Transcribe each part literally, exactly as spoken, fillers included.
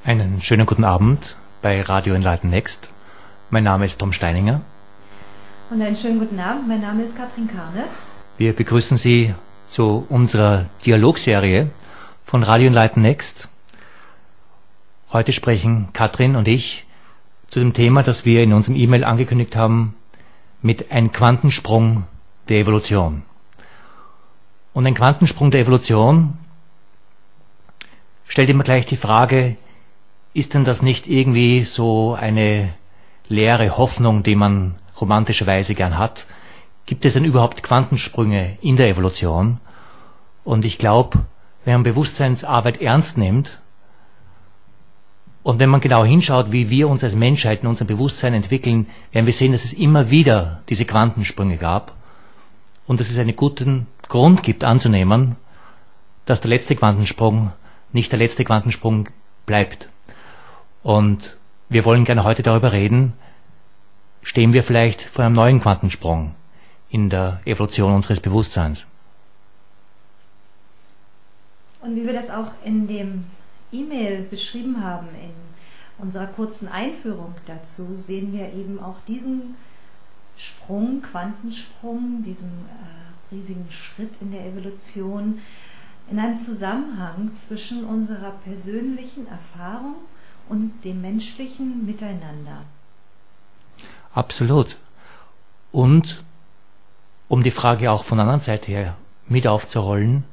Einen schönen guten Abend bei Radio Enlighten Next. Mein Name ist Tom Steininger. Und einen schönen guten Abend, mein Name ist Katrin Karne. Wir begrüßen Sie zu unserer Dialogserie von Radio Enlighten Next. Heute sprechen Katrin und ich zu dem Thema, das wir in unserem E-Mail angekündigt haben, mit einem Quantensprung der Evolution. Und ein Quantensprung der Evolution stellt immer gleich die Frage, ist denn das nicht irgendwie so eine leere Hoffnung, die man romantischerweise gern hat? Gibt es denn überhaupt Quantensprünge in der Evolution? Und ich glaube, wenn man Bewusstseinsarbeit ernst nimmt und wenn man genau hinschaut, wie wir uns als Menschheit in unserem Bewusstsein entwickeln, werden wir sehen, dass es immer wieder diese Quantensprünge gab und dass es einen guten Grund gibt anzunehmen, dass der letzte Quantensprung nicht der letzte Quantensprung bleibt. Und wir wollen gerne heute darüber reden, stehen wir vielleicht vor einem neuen Quantensprung in der Evolution unseres Bewusstseins. Und wie wir das auch in dem E-Mail beschrieben haben, in unserer kurzen Einführung dazu, sehen wir eben auch diesen Sprung, Quantensprung, diesen äh, riesigen Schritt in der Evolution in einem Zusammenhang zwischen unserer persönlichen Erfahrung und dem menschlichen Miteinander. Absolut. Und um die Frage auch von der anderen Seite her mit aufzurollen,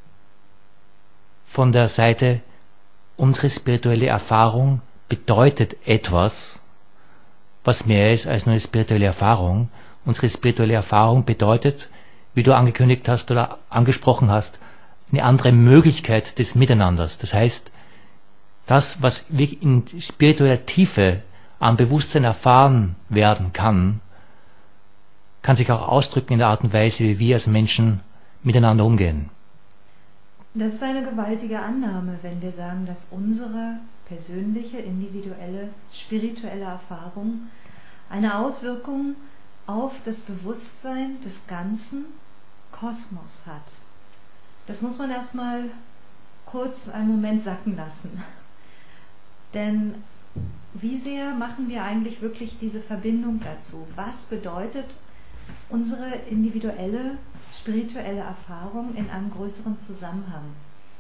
von der Seite, unsere spirituelle Erfahrung bedeutet etwas, was mehr ist als nur eine spirituelle Erfahrung. Unsere spirituelle Erfahrung bedeutet, wie du angekündigt hast oder angesprochen hast, eine andere Möglichkeit des Miteinanders. Das heißt, das, was in spiritueller Tiefe am Bewusstsein erfahren werden kann, kann sich auch ausdrücken in der Art und Weise, wie wir als Menschen miteinander umgehen. Das ist eine gewaltige Annahme, wenn wir sagen, dass unsere persönliche, individuelle, spirituelle Erfahrung eine Auswirkung auf das Bewusstsein des ganzen Kosmos hat. Das muss man erstmal kurz einen Moment sacken lassen. Denn wie sehr machen wir eigentlich wirklich diese Verbindung dazu? Was bedeutet unsere individuelle, spirituelle Erfahrung in einem größeren Zusammenhang?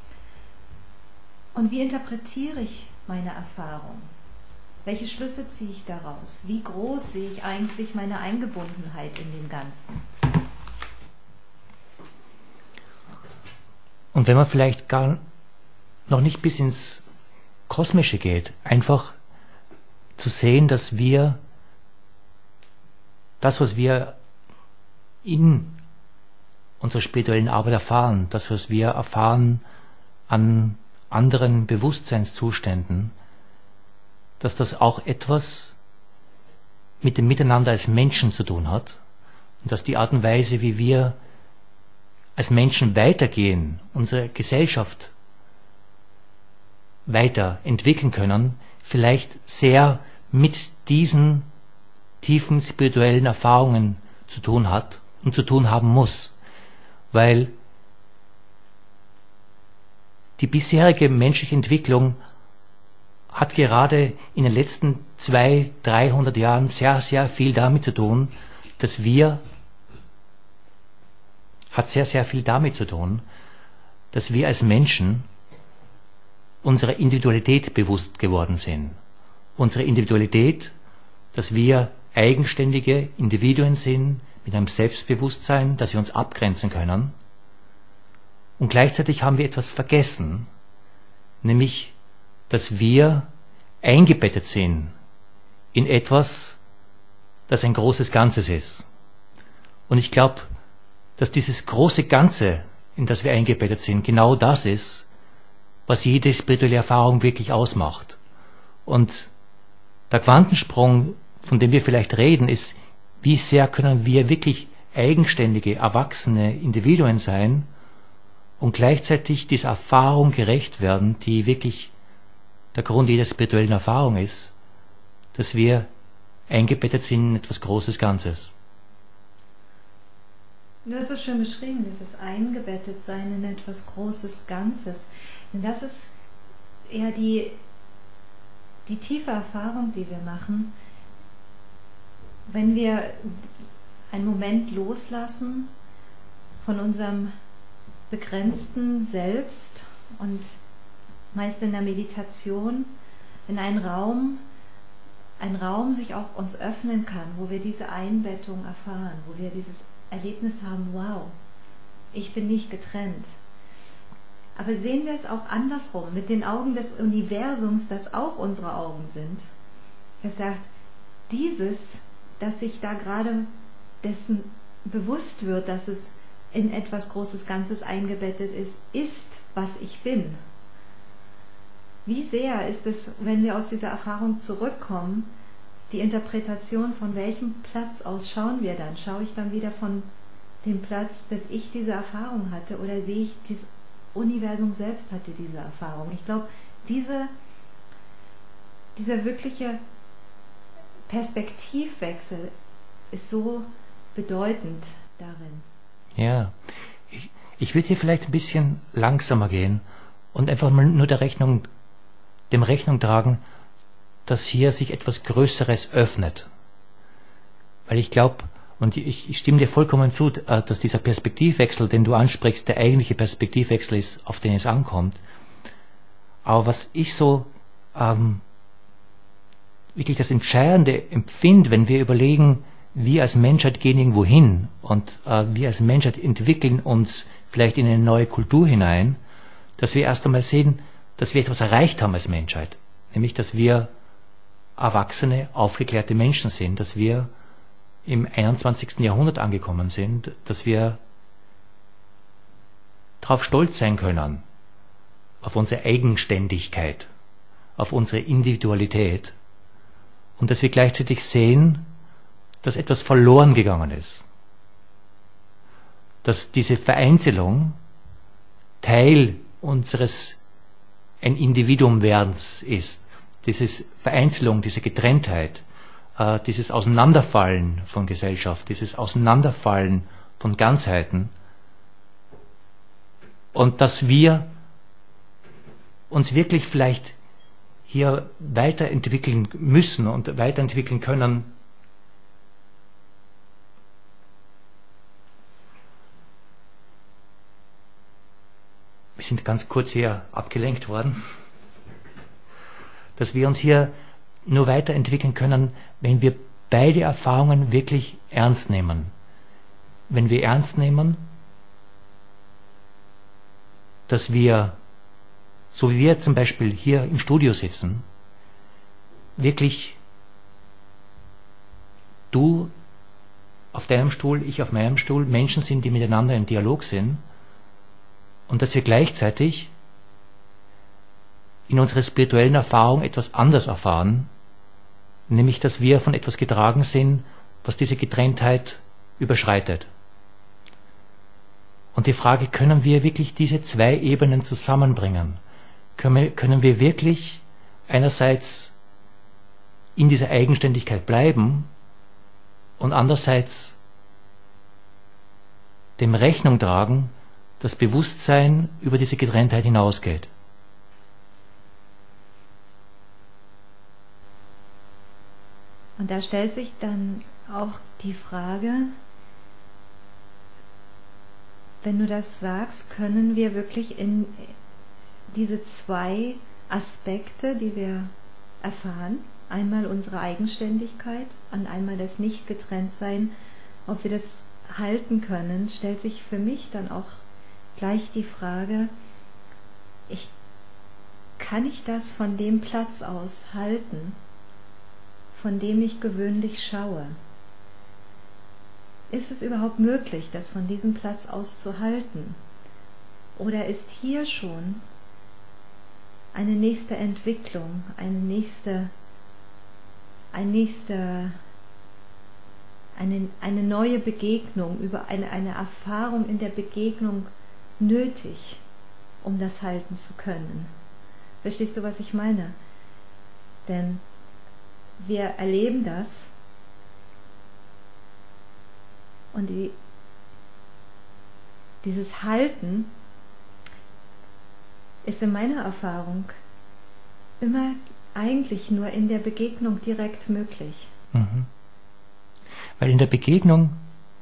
Und wie interpretiere ich meine Erfahrung? Welche Schlüsse ziehe ich daraus? Wie groß sehe ich eigentlich meine Eingebundenheit in dem Ganzen? Und wenn man vielleicht gar noch nicht bis ins Kosmische geht, einfach zu sehen, dass wir das, was wir in unserer spirituellen Arbeit erfahren, das, was wir erfahren an anderen Bewusstseinszuständen, dass das auch etwas mit dem Miteinander als Menschen zu tun hat und dass die Art und Weise, wie wir als Menschen weitergehen, unsere Gesellschaft weiterentwickeln können, vielleicht sehr mit diesen tiefen spirituellen Erfahrungen zu tun hat und zu tun haben muss, weil die bisherige menschliche Entwicklung hat gerade in den letzten zweihundert, dreihundert Jahren sehr, sehr viel damit zu tun, dass wir hat sehr, sehr viel damit zu tun, dass wir als Menschen unserer Individualität bewusst geworden sind. Unsere Individualität, dass wir eigenständige Individuen sind, mit einem Selbstbewusstsein, dass wir uns abgrenzen können. Und gleichzeitig haben wir etwas vergessen, nämlich, dass wir eingebettet sind in etwas, das ein großes Ganzes ist. Und ich glaube, dass dieses große Ganze, in das wir eingebettet sind, genau das ist, was jede spirituelle Erfahrung wirklich ausmacht. Und der Quantensprung, von dem wir vielleicht reden, ist, wie sehr können wir wirklich eigenständige, erwachsene Individuen sein und gleichzeitig dieser Erfahrung gerecht werden, die wirklich der Grund jeder spirituellen Erfahrung ist, dass wir eingebettet sind in etwas Großes Ganzes. Du hast es schön beschrieben, dieses Eingebettetsein in etwas Großes Ganzes. Denn das ist eher die die tiefe Erfahrung, die wir machen, wenn wir einen Moment loslassen von unserem begrenzten Selbst und meist in der Meditation in einen Raum, ein Raum sich auch uns öffnen kann, wo wir diese Einbettung erfahren, wo wir dieses Erlebnis haben, wow, ich bin nicht getrennt. Aber sehen wir es auch andersrum, mit den Augen des Universums, das auch unsere Augen sind. Es sagt, dieses, dass sich da gerade dessen bewusst wird, dass es in etwas Großes Ganzes eingebettet ist, ist, was ich bin. Wie sehr ist es, wenn wir aus dieser Erfahrung zurückkommen, die Interpretation, von welchem Platz aus schauen wir dann? Schaue ich dann wieder von dem Platz, dass ich diese Erfahrung hatte, oder sehe ich, das Universum selbst hatte diese Erfahrung? Ich glaube, diese, dieser wirkliche Perspektivwechsel ist so bedeutend darin. Ja, ich, ich würde hier vielleicht ein bisschen langsamer gehen und einfach mal nur der Rechnung, dem Rechnung tragen, dass hier sich etwas Größeres öffnet. Weil ich glaube, und ich, ich stimme dir vollkommen zu, dass dieser Perspektivwechsel, den du ansprichst, der eigentliche Perspektivwechsel ist, auf den es ankommt. Aber was ich so ähm, wirklich das Entscheidende empfinde, wenn wir überlegen, wir als Menschheit gehen irgendwo hin und äh, wir als Menschheit entwickeln uns vielleicht in eine neue Kultur hinein, dass wir erst einmal sehen, dass wir etwas erreicht haben als Menschheit. Nämlich, dass wir erwachsene, aufgeklärte Menschen sind, dass wir im einundzwanzigsten Jahrhundert angekommen sind, dass wir darauf stolz sein können, auf unsere Eigenständigkeit, auf unsere Individualität und dass wir gleichzeitig sehen, dass etwas verloren gegangen ist. Dass diese Vereinzelung Teil unseres ein Individuumwerdens ist. Diese Vereinzelung, diese Getrenntheit, äh, dieses Auseinanderfallen von Gesellschaft, dieses Auseinanderfallen von Ganzheiten. Und dass wir uns wirklich vielleicht hier weiterentwickeln müssen und weiterentwickeln können, wir sind ganz kurz hier abgelenkt worden, dass wir uns hier nur weiterentwickeln können, wenn wir beide Erfahrungen wirklich ernst nehmen. Wenn wir ernst nehmen, dass wir, so wie wir zum Beispiel hier im Studio sitzen, wirklich du auf deinem Stuhl, ich auf meinem Stuhl, Menschen sind, die miteinander im Dialog sind, und dass wir gleichzeitig in unserer spirituellen Erfahrung etwas anders erfahren, nämlich dass wir von etwas getragen sind, was diese Getrenntheit überschreitet. Und die Frage, können wir wirklich diese zwei Ebenen zusammenbringen? Können wir, können wir wirklich einerseits in dieser Eigenständigkeit bleiben und andererseits dem Rechnung tragen, das Bewusstsein über diese Getrenntheit hinausgeht. Und da stellt sich dann auch die Frage, wenn du das sagst, können wir wirklich in diese zwei Aspekte, die wir erfahren, einmal unsere Eigenständigkeit und einmal das Nicht-Getrenntsein, ob wir das halten können, stellt sich für mich dann auch gleich die Frage, ich, kann ich das von dem Platz aus halten, von dem ich gewöhnlich schaue? Ist es überhaupt möglich, das von diesem Platz aus zu halten? Oder ist hier schon eine nächste Entwicklung, eine nächste, ein nächste, eine, eine neue Begegnung, über eine, eine Erfahrung in der Begegnung nötig, um das halten zu können? Verstehst du, was ich meine? Denn wir erleben das und die, dieses Halten ist in meiner Erfahrung immer eigentlich nur in der Begegnung direkt möglich. Mhm. Weil in der Begegnung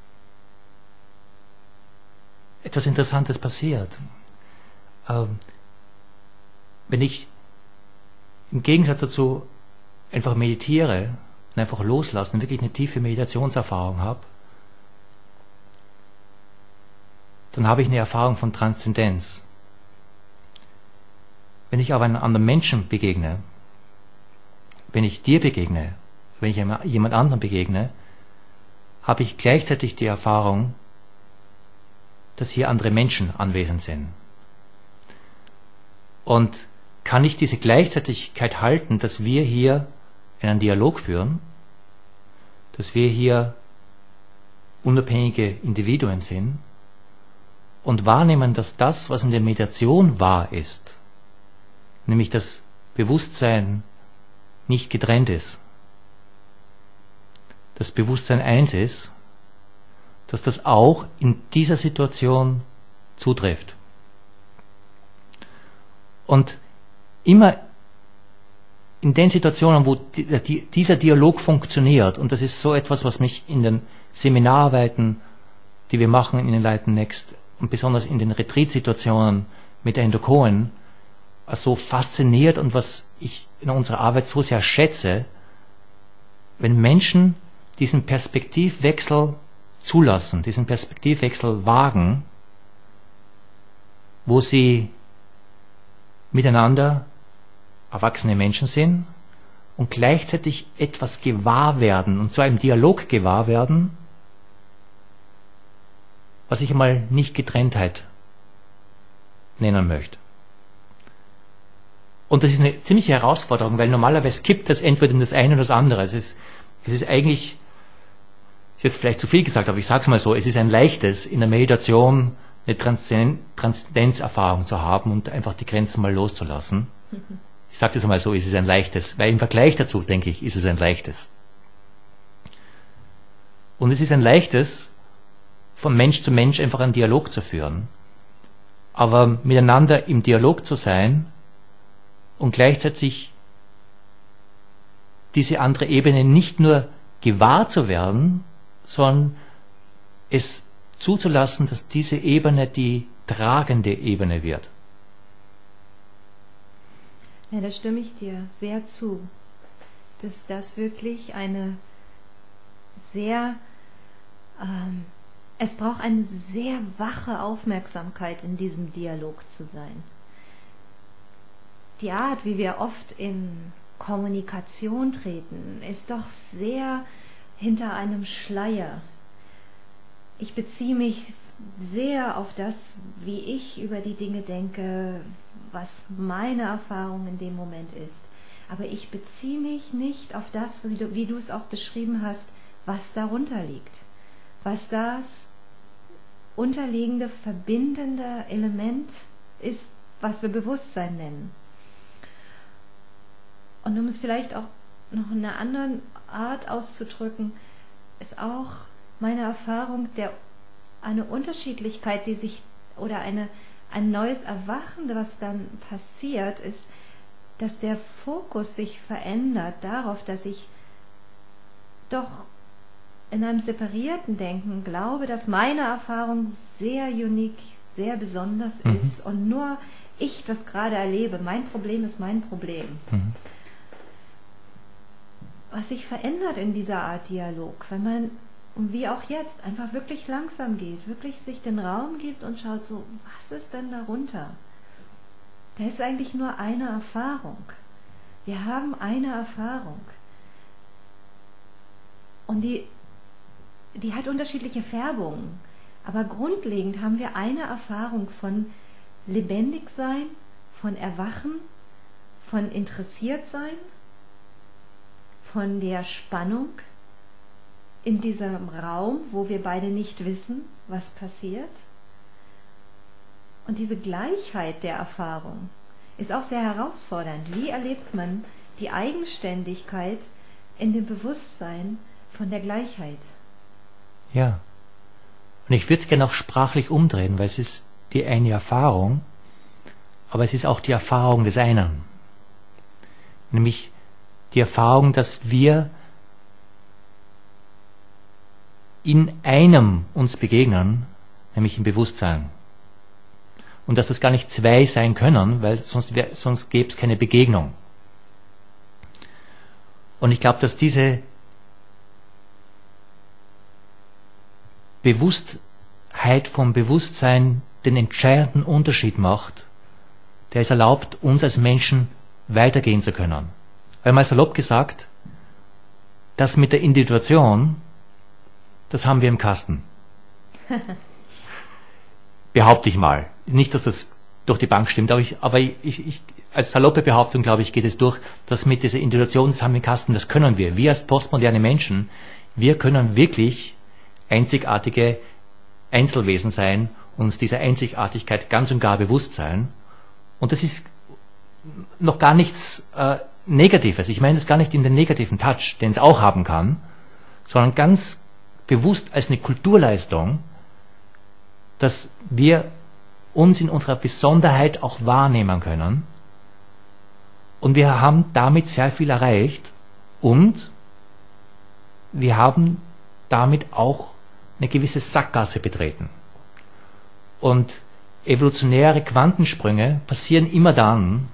etwas Interessantes passiert. Ähm, wenn ich im Gegensatz dazu einfach meditiere und einfach loslassen, wirklich eine tiefe Meditationserfahrung habe, dann habe ich eine Erfahrung von Transzendenz. Wenn ich aber einem anderen Menschen begegne, wenn ich dir begegne, wenn ich jemand anderem begegne, habe ich gleichzeitig die Erfahrung, dass hier andere Menschen anwesend sind. Und kann ich diese Gleichzeitigkeit halten, dass wir hier einen Dialog führen, dass wir hier unabhängige Individuen sind und wahrnehmen, dass das, was in der Meditation wahr ist, nämlich das Bewusstsein nicht getrennt ist, das Bewusstsein eins ist, dass das auch in dieser Situation zutrifft. Und immer in den Situationen, wo die, die, dieser Dialog funktioniert, und das ist so etwas, was mich in den Seminararbeiten, die wir machen in Enlighten Next, und besonders in den Retreat-Situationen mit der Endo Cohen, so fasziniert und was ich in unserer Arbeit so sehr schätze, wenn Menschen diesen Perspektivwechsel zulassen, diesen Perspektivwechsel wagen, wo sie miteinander erwachsene Menschen sind und gleichzeitig etwas gewahr werden, und zwar im Dialog gewahr werden, was ich einmal nicht Getrenntheit nennen möchte. Und das ist eine ziemliche Herausforderung, weil normalerweise kippt das entweder in das eine oder das andere. Es ist, es ist eigentlich, ist jetzt vielleicht zu viel gesagt, aber ich sage es mal so, es ist ein leichtes, in der Meditation eine Transzendenzerfahrung zu haben und einfach die Grenzen mal loszulassen. Mhm. Ich sage das einmal so, es ist ein leichtes, weil im Vergleich dazu, denke ich, ist es ein leichtes. Und es ist ein leichtes, von Mensch zu Mensch einfach einen Dialog zu führen, aber miteinander im Dialog zu sein und gleichzeitig diese andere Ebene nicht nur gewahr zu werden, sondern es zuzulassen, dass diese Ebene die tragende Ebene wird. Ja, da stimme ich dir sehr zu, dass das wirklich eine sehr, ähm, es braucht eine sehr wache Aufmerksamkeit in diesem Dialog zu sein. Die Art, wie wir oft in Kommunikation treten, ist doch sehr hinter einem Schleier. Ich beziehe mich sehr auf das, wie ich über die Dinge denke, was meine Erfahrung in dem Moment ist. Aber ich beziehe mich nicht auf das, wie du, wie du es auch beschrieben hast, was darunter liegt. Was das unterliegende, verbindende Element ist, was wir Bewusstsein nennen. Und um es vielleicht auch noch in einer anderen Art auszudrücken, ist auch meine Erfahrung der eine Unterschiedlichkeit, die sich, oder eine, ein neues Erwachen, was dann passiert, ist, dass der Fokus sich verändert darauf, dass ich doch in einem separierten Denken glaube, dass meine Erfahrung sehr unique, sehr besonders mhm. ist und nur ich das gerade erlebe. Mein Problem ist mein Problem. Mhm. Was sich verändert in dieser Art Dialog, wenn man, wie auch jetzt, einfach wirklich langsam geht, wirklich sich den Raum gibt und schaut so, was ist denn darunter? Da ist eigentlich nur eine Erfahrung. Wir haben eine Erfahrung. Und die, die hat unterschiedliche Färbungen. Aber grundlegend haben wir eine Erfahrung von Lebendigsein, von Erwachen, von Interessiertsein, von der Spannung in diesem Raum, wo wir beide nicht wissen, was passiert. Und diese Gleichheit der Erfahrung ist auch sehr herausfordernd. Wie erlebt man die Eigenständigkeit in dem Bewusstsein von der Gleichheit? Ja. Und ich würde es gerne auch sprachlich umdrehen, weil es ist die eine Erfahrung, aber es ist auch die Erfahrung des einen. nämlich die Erfahrung, dass wir in einem uns begegnen, nämlich im Bewusstsein. Und dass das gar nicht zwei sein können, weil sonst, wär, sonst gäbe es keine Begegnung. Und ich glaube, dass diese Bewusstheit vom Bewusstsein den entscheidenden Unterschied macht, der es erlaubt, uns als Menschen weitergehen zu können. Weil mal salopp gesagt, das mit der Individuation, das haben wir im Kasten. Behaupte ich mal. Nicht, dass das durch die Bank stimmt, aber, ich, aber ich, ich, als saloppe Behauptung, glaube ich, geht es durch, dass mit dieser Individuation, das haben wir im Kasten, das können wir. Wir als postmoderne Menschen, wir können wirklich einzigartige Einzelwesen sein, uns dieser Einzigartigkeit ganz und gar bewusst sein. Und das ist noch gar nichts äh, Negatives. Ich meine das gar nicht in den negativen Touch, den es auch haben kann, sondern ganz bewusst als eine Kulturleistung, dass wir uns in unserer Besonderheit auch wahrnehmen können. Und wir haben damit sehr viel erreicht und wir haben damit auch eine gewisse Sackgasse betreten. Und evolutionäre Quantensprünge passieren immer dann,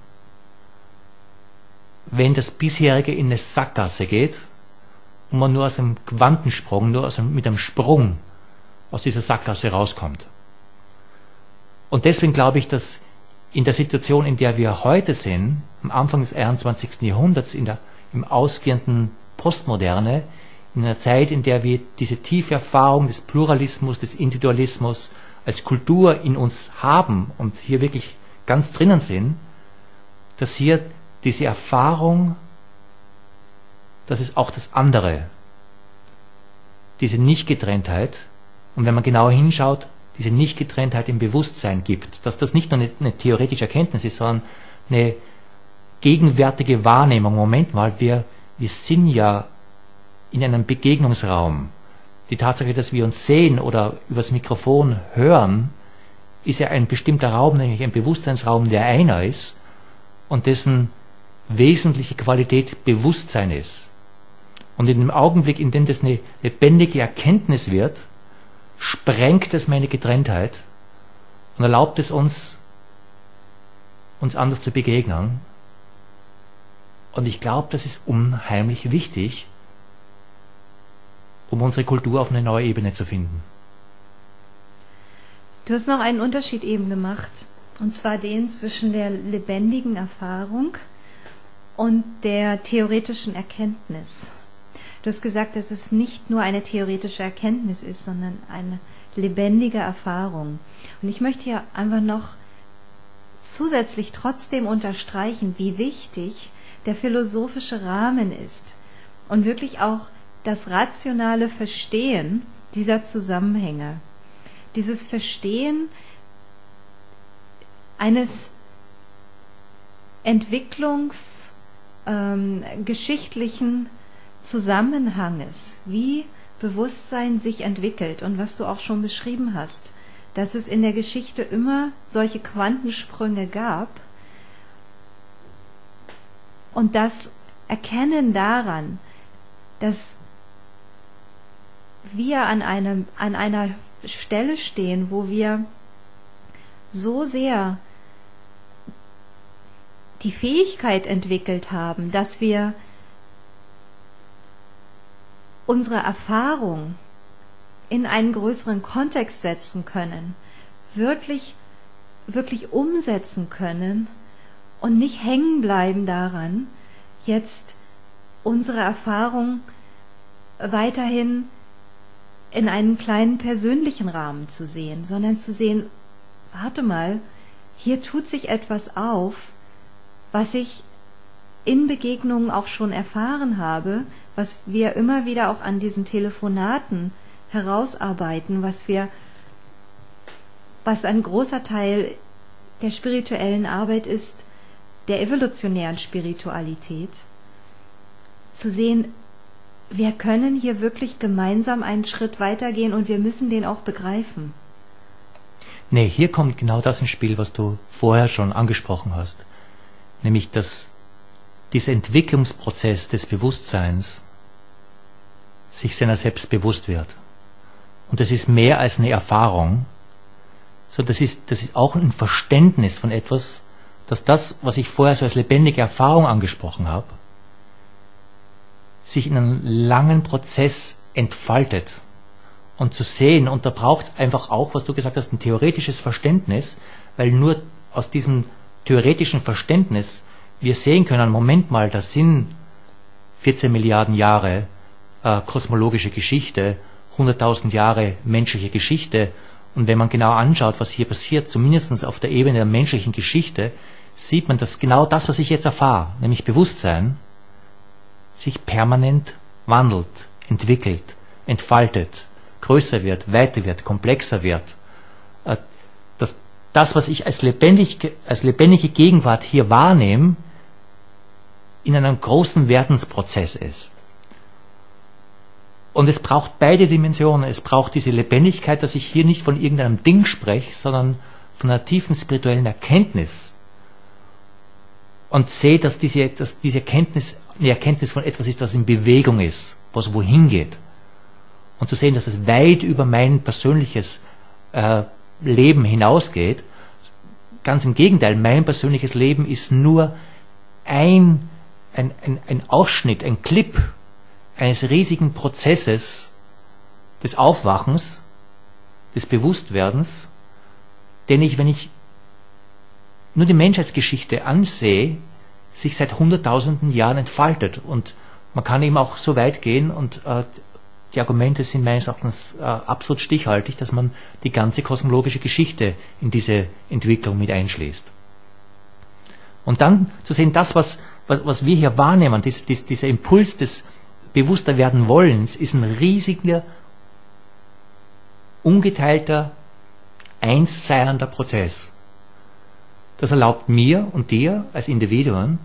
wenn das bisherige in eine Sackgasse geht und man nur aus einem Quantensprung, nur aus einem, mit einem Sprung aus dieser Sackgasse rauskommt. Und deswegen glaube ich, dass in der Situation, in der wir heute sind, am Anfang des einundzwanzigsten Jahrhunderts, in der, im ausgehenden Postmoderne, in einer Zeit, in der wir diese tiefe Erfahrung des Pluralismus, des Individualismus als Kultur in uns haben und hier wirklich ganz drinnen sind, dass hier diese Erfahrung, dass es auch das andere, diese Nichtgetrenntheit, und wenn man genauer hinschaut, diese Nichtgetrenntheit im Bewusstsein gibt, dass das nicht nur eine, eine theoretische Erkenntnis ist, sondern eine gegenwärtige Wahrnehmung. Moment mal, wir, wir sind ja in einem Begegnungsraum. Die Tatsache, dass wir uns sehen oder übers Mikrofon hören, ist ja ein bestimmter Raum, nämlich ein Bewusstseinsraum, der einer ist und dessen wesentliche Qualität Bewusstsein ist. Und in dem Augenblick, in dem das eine lebendige Erkenntnis wird, sprengt es meine Getrenntheit und erlaubt es uns, uns anders zu begegnen. Und ich glaube, das ist unheimlich wichtig, um unsere Kultur auf eine neue Ebene zu finden. Du hast noch einen Unterschied eben gemacht, und zwar den zwischen der lebendigen Erfahrung und der theoretischen Erkenntnis. Du hast gesagt, dass es nicht nur eine theoretische Erkenntnis ist, sondern eine lebendige Erfahrung. Und ich möchte hier einfach noch zusätzlich trotzdem unterstreichen, wie wichtig der philosophische Rahmen ist und wirklich auch das rationale Verstehen dieser Zusammenhänge. Dieses Verstehen eines entwicklungsgeschichtlichen Zusammenhanges, wie Bewusstsein sich entwickelt und was du auch schon beschrieben hast, dass es in der Geschichte immer solche Quantensprünge gab und das Erkennen daran, dass wir an einem, an einer Stelle stehen, wo wir so sehr die Fähigkeit entwickelt haben, dass wir unsere Erfahrung in einen größeren Kontext setzen können, wirklich, wirklich umsetzen können und nicht hängen bleiben daran, jetzt unsere Erfahrung weiterhin in einem kleinen persönlichen Rahmen zu sehen, sondern zu sehen, warte mal, hier tut sich etwas auf, was ich in Begegnungen auch schon erfahren habe, was wir immer wieder auch an diesen Telefonaten herausarbeiten, was wir, was ein großer Teil der spirituellen Arbeit ist, der evolutionären Spiritualität, zu sehen, wir können hier wirklich gemeinsam einen Schritt weitergehen und wir müssen den auch begreifen. Nee, hier kommt genau das ins Spiel, was du vorher schon angesprochen hast. Nämlich, dass dieser Entwicklungsprozess des Bewusstseins sich seiner selbst bewusst wird. Und das ist mehr als eine Erfahrung, sondern das ist, das ist auch ein Verständnis von etwas, dass das, was ich vorher so als lebendige Erfahrung angesprochen habe, sich in einem langen Prozess entfaltet. Und zu sehen, und da braucht es einfach auch, was du gesagt hast, ein theoretisches Verständnis, weil nur aus diesem theoretischen Verständnis wir sehen können, Moment mal, das sind vierzehn Milliarden Jahre äh, kosmologische Geschichte, hunderttausend Jahre menschliche Geschichte, und wenn man genau anschaut, was hier passiert, zumindest auf der Ebene der menschlichen Geschichte, sieht man, dass genau das, was ich jetzt erfahre, nämlich Bewusstsein, sich permanent wandelt, entwickelt, entfaltet, größer wird, weiter wird, komplexer wird. Dass das, was ich als, lebendig, als lebendige Gegenwart hier wahrnehme, in einem großen Werdensprozess ist. Und es braucht beide Dimensionen. Es braucht diese Lebendigkeit, dass ich hier nicht von irgendeinem Ding spreche, sondern von einer tiefen spirituellen Erkenntnis. Und sehe, dass diese, dass diese Erkenntnis eine Erkenntnis von etwas ist, das in Bewegung ist, was wohin geht. Und zu sehen, dass es weit über mein persönliches äh, Leben hinausgeht. Ganz im Gegenteil, mein persönliches Leben ist nur ein, ein, ein, ein Ausschnitt, ein Clip eines riesigen Prozesses des Aufwachens, des Bewusstwerdens, den ich, wenn ich nur die Menschheitsgeschichte ansehe, sich seit hunderttausenden Jahren entfaltet. Und man kann eben auch so weit gehen, und äh, die Argumente sind meines Erachtens äh, absolut stichhaltig, dass man die ganze kosmologische Geschichte in diese Entwicklung mit einschließt. Und dann zu sehen, das, was, was, was wir hier wahrnehmen, dies, dies, dieser Impuls des bewusster werden Wollens, ist ein riesiger, ungeteilter, einsseiender Prozess. Das erlaubt mir und dir als Individuen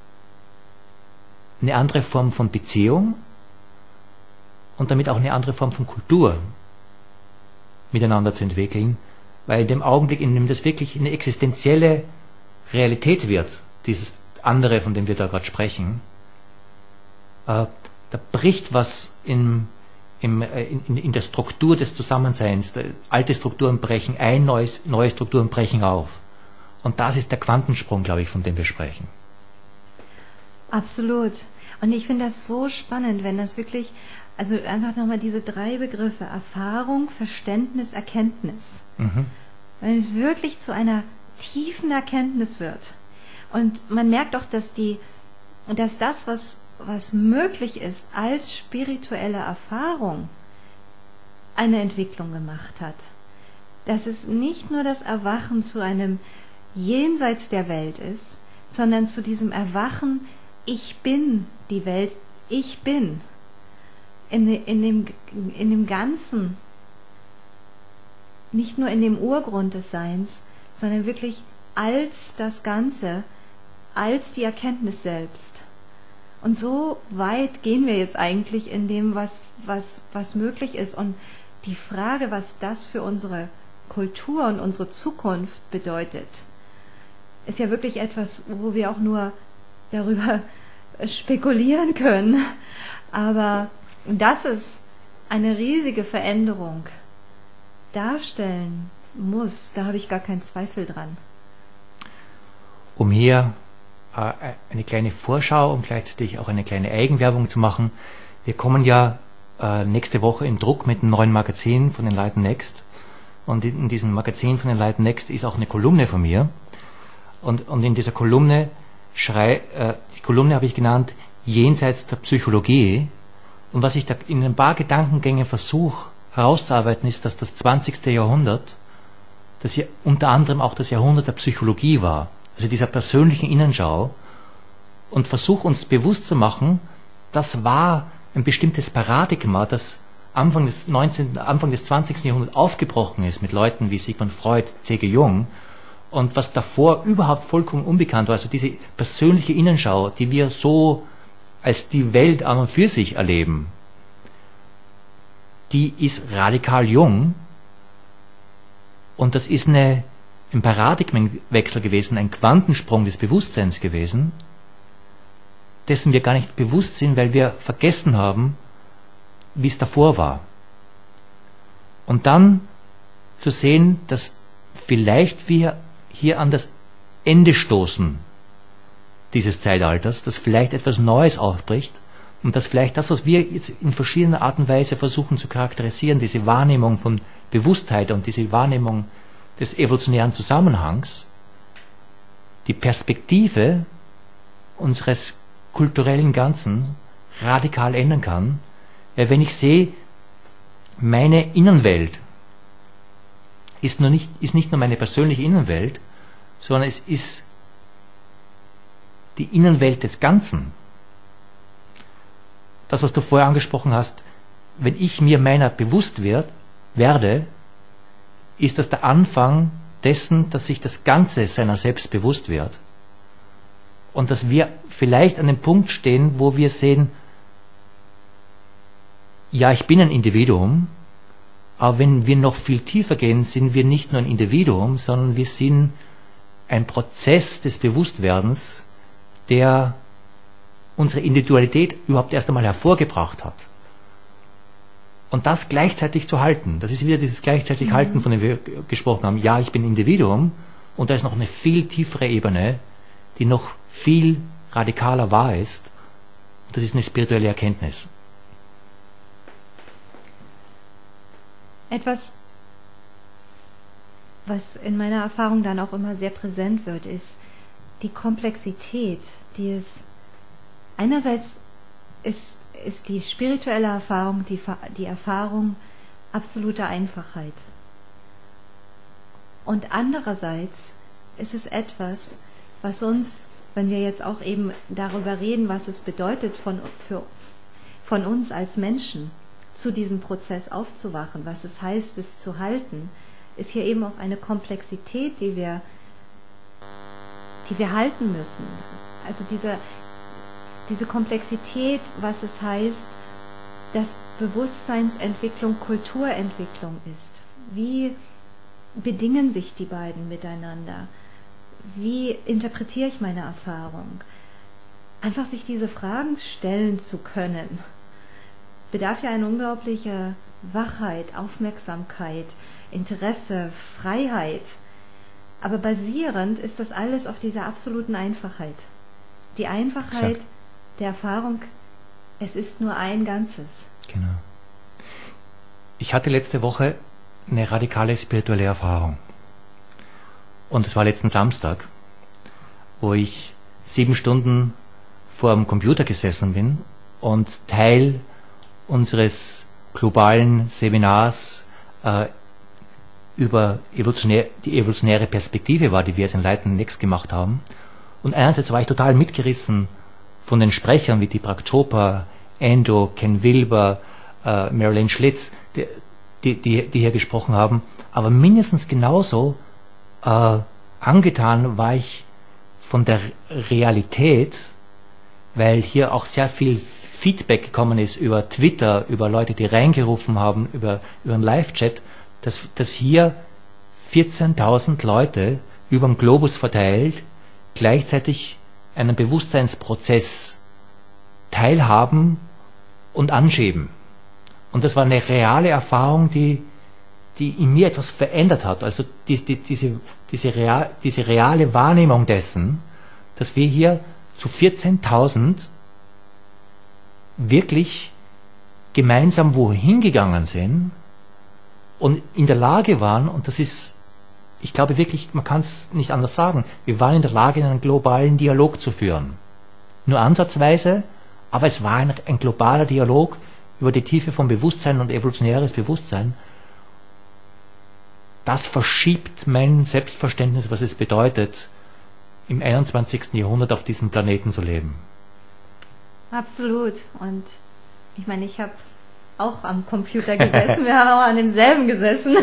eine andere Form von Beziehung und damit auch eine andere Form von Kultur miteinander zu entwickeln, weil in dem Augenblick, in dem das wirklich eine existenzielle Realität wird, dieses andere, von dem wir da gerade sprechen, äh, da bricht was in, in, in, in der Struktur des Zusammenseins. Alte Strukturen brechen ein, neues, neue Strukturen brechen auf. Und das ist der Quantensprung, glaube ich, von dem wir sprechen. Absolut. Und ich finde das so spannend, wenn das wirklich, also einfach nochmal diese drei Begriffe, Erfahrung, Verständnis, Erkenntnis. Mhm. Wenn es wirklich zu einer tiefen Erkenntnis wird. Und man merkt auch, dass die, dass das, was was möglich ist, als spirituelle Erfahrung eine Entwicklung gemacht hat. Dass es nicht nur das Erwachen zu einem Jenseits der Welt ist, sondern zu diesem Erwachen, ich bin die Welt, ich bin. In, in, dem, in dem Ganzen, nicht nur in dem Urgrund des Seins, sondern wirklich als das Ganze, als die Erkenntnis selbst. Und so weit gehen wir jetzt eigentlich in dem, was, was, was möglich ist. Und die Frage, was das für unsere Kultur und unsere Zukunft bedeutet, ist ja wirklich etwas, wo wir auch nur darüber spekulieren können. Aber dass es eine riesige Veränderung darstellen muss, da habe ich gar keinen Zweifel dran. Um hier eine kleine Vorschau und gleichzeitig auch eine kleine Eigenwerbung zu machen. Wir kommen ja äh, nächste Woche in Druck mit einem neuen Magazin von Enlighten Next. Und in, in diesem Magazin von Enlighten Next ist auch eine Kolumne von mir. Und, und in dieser Kolumne, schrei, äh, die Kolumne habe ich genannt, Jenseits der Psychologie. Und was ich da in ein paar Gedankengängen versuche herauszuarbeiten, ist, dass das zwanzigste Jahrhundert, das ja unter anderem auch das Jahrhundert der Psychologie war. Also dieser persönlichen Innenschau, und versuche uns bewusst zu machen, das war ein bestimmtes Paradigma, das Anfang des neunzehnten, Anfang des zwanzigsten Jahrhunderts aufgebrochen ist mit Leuten wie Sigmund Freud, C G Jung, und was davor überhaupt vollkommen unbekannt war. Also diese persönliche Innenschau, die wir so als die Welt an und für sich erleben, die ist radikal jung, und das ist eine ein Paradigmenwechsel gewesen, ein Quantensprung des Bewusstseins gewesen, dessen wir gar nicht bewusst sind, weil wir vergessen haben, wie es davor war. Und dann zu sehen, dass vielleicht wir hier an das Ende stoßen dieses Zeitalters, dass vielleicht etwas Neues aufbricht und dass vielleicht das, was wir jetzt in verschiedener Art und Weise versuchen zu charakterisieren, diese Wahrnehmung von Bewusstheit und diese Wahrnehmung des evolutionären Zusammenhangs, die Perspektive unseres kulturellen Ganzen radikal ändern kann, weil wenn ich sehe, meine Innenwelt ist, nur nicht, ist nicht nur meine persönliche Innenwelt, sondern es ist die Innenwelt des Ganzen. Das, was du vorher angesprochen hast, wenn ich mir meiner bewusst werd, werde, ist das der Anfang dessen, dass sich das Ganze seiner selbst bewusst wird. Und dass wir vielleicht an dem Punkt stehen, wo wir sehen, ja, ich bin ein Individuum, aber wenn wir noch viel tiefer gehen, sind wir nicht nur ein Individuum, sondern wir sind ein Prozess des Bewusstwerdens, der unsere Individualität überhaupt erst einmal hervorgebracht hat. Und das gleichzeitig zu halten, das ist wieder dieses gleichzeitig mhm. Halten, von dem wir gesprochen haben. Ja, ich bin Individuum, und da ist noch eine viel tiefere Ebene, die noch viel radikaler wahr ist. Das ist eine spirituelle Erkenntnis. Etwas, was in meiner Erfahrung dann auch immer sehr präsent wird, ist die Komplexität, die es einerseits ist, ist die spirituelle Erfahrung, die, die Erfahrung absoluter Einfachheit. Und andererseits ist es etwas, was uns, wenn wir jetzt auch eben darüber reden, was es bedeutet von, für, von uns als Menschen, zu diesem Prozess aufzuwachen, was es heißt, es zu halten, ist hier eben auch eine Komplexität, die wir, die wir halten müssen. Also diese, diese Komplexität, was es heißt, dass Bewusstseinsentwicklung Kulturentwicklung ist. Wie bedingen sich die beiden miteinander? Wie interpretiere ich meine Erfahrung? Einfach sich diese Fragen stellen zu können, bedarf ja eine unglaubliche Wachheit, Aufmerksamkeit, Interesse, Freiheit. Aber basierend ist das alles auf dieser absoluten Einfachheit. Die Einfachheit Exakt. Der Erfahrung, es ist nur ein Ganzes. Genau. Ich hatte letzte Woche eine radikale spirituelle Erfahrung. Und es war letzten Samstag, wo ich sieben Stunden vor dem Computer gesessen bin und Teil unseres globalen Seminars äh, über evolutionär, die evolutionäre Perspektive war, die wir jetzt in Light Next gemacht haben. Und einerseits war ich total mitgerissen von den Sprechern wie Deepak Chopra, Endo, Ken Wilber, äh, Marilyn Schlitz, die, die, die, die hier gesprochen haben. Aber mindestens genauso äh, angetan war ich von der Realität, weil hier auch sehr viel Feedback gekommen ist über Twitter, über Leute, die reingerufen haben, über, über einen Live-Chat, dass, dass hier vierzehntausend Leute über den Globus verteilt gleichzeitig einen Bewusstseinsprozess teilhaben und anschieben. Und das war eine reale Erfahrung, die, die in mir etwas verändert hat. Also die, die, diese, diese, real, diese reale Wahrnehmung dessen, dass wir hier zu vierzehntausend wirklich gemeinsam wohin gegangen sind und in der Lage waren, und das ist, ich glaube wirklich, man kann es nicht anders sagen, wir waren in der Lage, einen globalen Dialog zu führen. Nur ansatzweise, aber es war ein, ein globaler Dialog über die Tiefe von Bewusstsein und evolutionäres Bewusstsein. Das verschiebt mein Selbstverständnis, was es bedeutet, im einundzwanzigsten Jahrhundert auf diesem Planeten zu leben. Absolut. Und ich meine, ich habe auch am Computer gesessen, wir haben auch an demselben gesessen.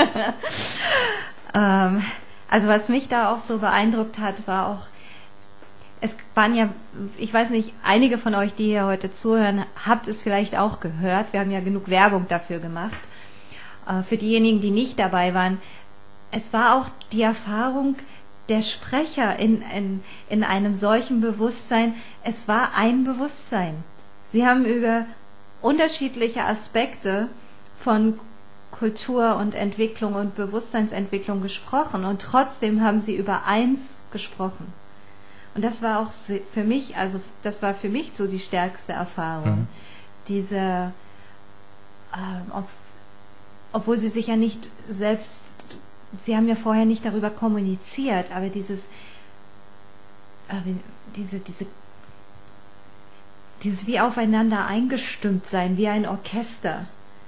ähm, also was mich da auch so beeindruckt hat, war auch, es waren ja, ich weiß nicht, einige von euch, die hier heute zuhören, habt es vielleicht auch gehört, wir haben ja genug Werbung dafür gemacht. Äh, für diejenigen, die nicht dabei waren, es war auch die Erfahrung, der Sprecher in, in, in einem solchen Bewusstsein, es war ein Bewusstsein. Sie haben über unterschiedliche Aspekte von Kultur und Entwicklung und Bewusstseinsentwicklung gesprochen und trotzdem haben sie über eins gesprochen. Und das war auch für mich, also das war für mich so die stärkste Erfahrung. Mhm. Diese, äh, ob, obwohl sie sich ja nicht selbst, sie haben ja vorher nicht darüber kommuniziert, aber dieses, äh, diese, diese, dieses wie aufeinander eingestimmt sein, wie ein Orchester,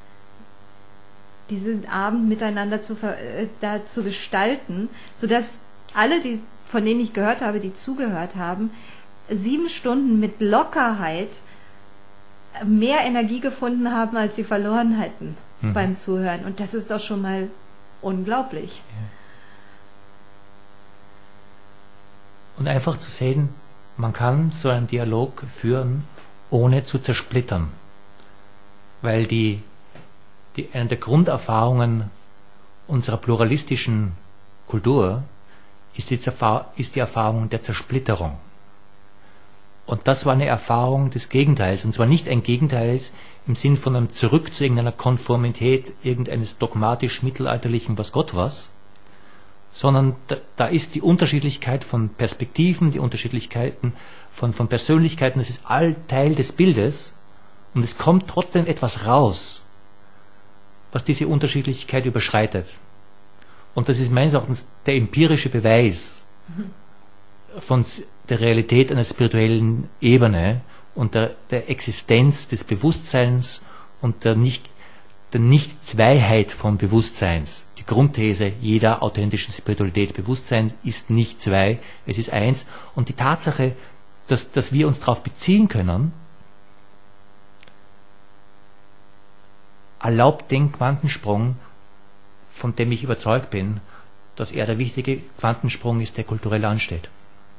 diesen Abend miteinander zu, äh, da zu gestalten, sodass alle, die, von denen ich gehört habe, die zugehört haben, sieben Stunden mit Lockerheit mehr Energie gefunden haben, als sie verloren hätten mhm. beim Zuhören. Und das ist doch schon mal unglaublich. Ja. Und einfach zu sehen, man kann so einen Dialog führen, ohne zu zersplittern. Weil die, die eine der Grunderfahrungen unserer pluralistischen Kultur ist die, ist die Erfahrung der Zersplitterung. Und das war eine Erfahrung des Gegenteils. Und zwar nicht ein Gegenteils im Sinn von einem Zurück zu irgendeiner Konformität, irgendeines dogmatisch-mittelalterlichen was Gott was, sondern da, da ist die Unterschiedlichkeit von Perspektiven, die Unterschiedlichkeiten von, von Persönlichkeiten, das ist all Teil des Bildes und es kommt trotzdem etwas raus, was diese Unterschiedlichkeit überschreitet. Und das ist meines Erachtens der empirische Beweis von der Realität einer spirituellen Ebene und der, der Existenz des Bewusstseins und der Nicht, der Nicht-Zweiheit von Bewusstseins. Die Grundthese jeder authentischen Spiritualität, Bewusstsein ist nicht zwei, es ist eins. Und die Tatsache, dass, dass wir uns darauf beziehen können, erlaubt den Quantensprung, von dem ich überzeugt bin, dass er der wichtige Quantensprung ist, der kulturell ansteht.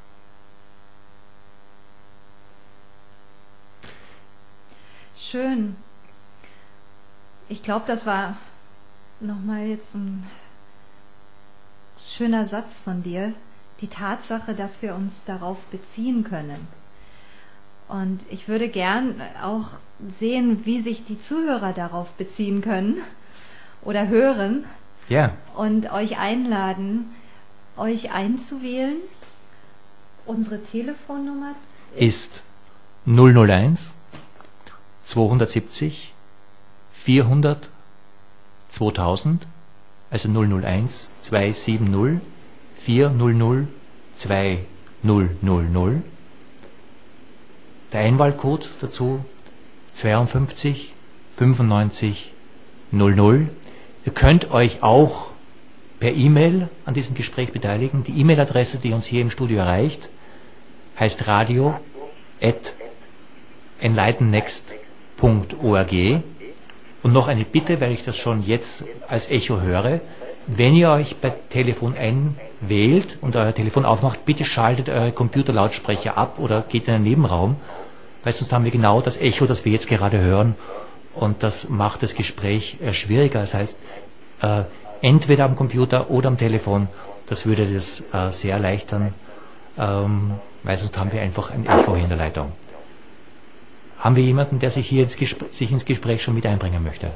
Schön. Ich glaube, das war nochmal jetzt ein schöner Satz von dir. Die Tatsache, dass wir uns darauf beziehen können. Und ich würde gern auch sehen, wie sich die Zuhörer darauf beziehen können oder hören. Ja. Und euch einladen, euch einzuwählen. Unsere Telefonnummer ist null null eins zweihundertsiebzig vierhundert zweitausend, also null null eins zwei sieben null vier null null zwei null null null. Der Einwahlcode dazu zweiundfünfzig fünfundneunzig null null. Ihr könnt euch auch per E-Mail an diesem Gespräch beteiligen. Die E-Mail-Adresse, die uns hier im Studio erreicht, heißt radio at enlightennext punkt org. Und noch eine Bitte, weil ich das schon jetzt als Echo höre: Wenn ihr euch bei Telefon einwählt und euer Telefon aufmacht, bitte schaltet eure Computerlautsprecher ab oder geht in einen Nebenraum, weil sonst haben wir genau das Echo, das wir jetzt gerade hören, und das macht das Gespräch äh, schwieriger. Das heißt, äh, entweder am Computer oder am Telefon, das würde das äh, sehr erleichtern, ähm, weil sonst haben wir einfach ein Echo in der Leitung. Haben wir jemanden, der sich hier ins Gespräch, sich ins Gespräch schon mit einbringen möchte?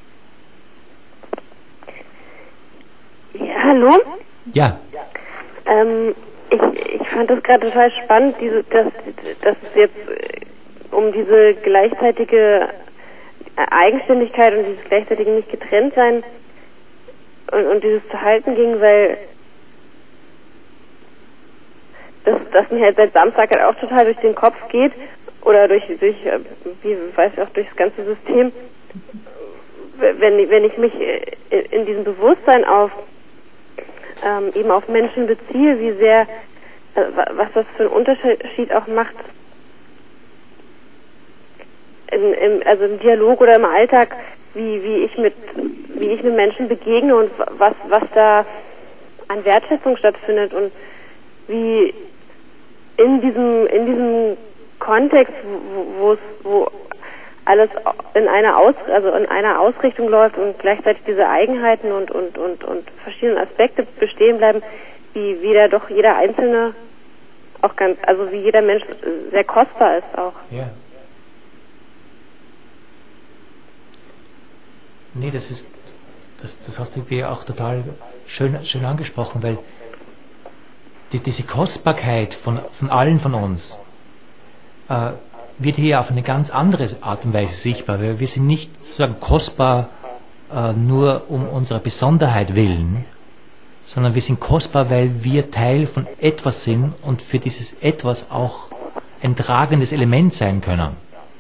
Ja, hallo? Ja. Ähm, ich, ich fand das gerade total spannend, diese, dass, dass es jetzt um diese gleichzeitige Eigenständigkeit und dieses gleichzeitige nicht getrennt sein und, und dieses Verhalten ging, weil das, das mir halt seit Samstag halt auch total durch den Kopf geht oder durch, durch wie weiß ich auch, durch das ganze System, wenn, wenn ich mich in diesem Bewusstsein auf ähm, eben auf Menschen beziehe, wie sehr, äh, was das für einen Unterschied auch macht, im, im, also im Dialog oder im Alltag, wie, wie ich mit wie ich mit Menschen begegne und was was da an Wertschätzung stattfindet und wie in diesem in diesem Kontext, wo es wo alles in einer Aus also in einer Ausrichtung läuft und gleichzeitig diese Eigenheiten und und und und verschiedene Aspekte bestehen bleiben, wie, wie da doch jeder Einzelne auch ganz, also wie jeder Mensch sehr kostbar ist auch. Ja. Nee, das ist, das, das hast du dir auch total schön, schön angesprochen, weil die, diese Kostbarkeit von, von allen von uns äh, wird hier auf eine ganz andere Art und Weise sichtbar, weil wir sind nicht sozusagen kostbar äh, nur um unserer Besonderheit willen, sondern wir sind kostbar, weil wir Teil von etwas sind und für dieses Etwas auch ein tragendes Element sein können.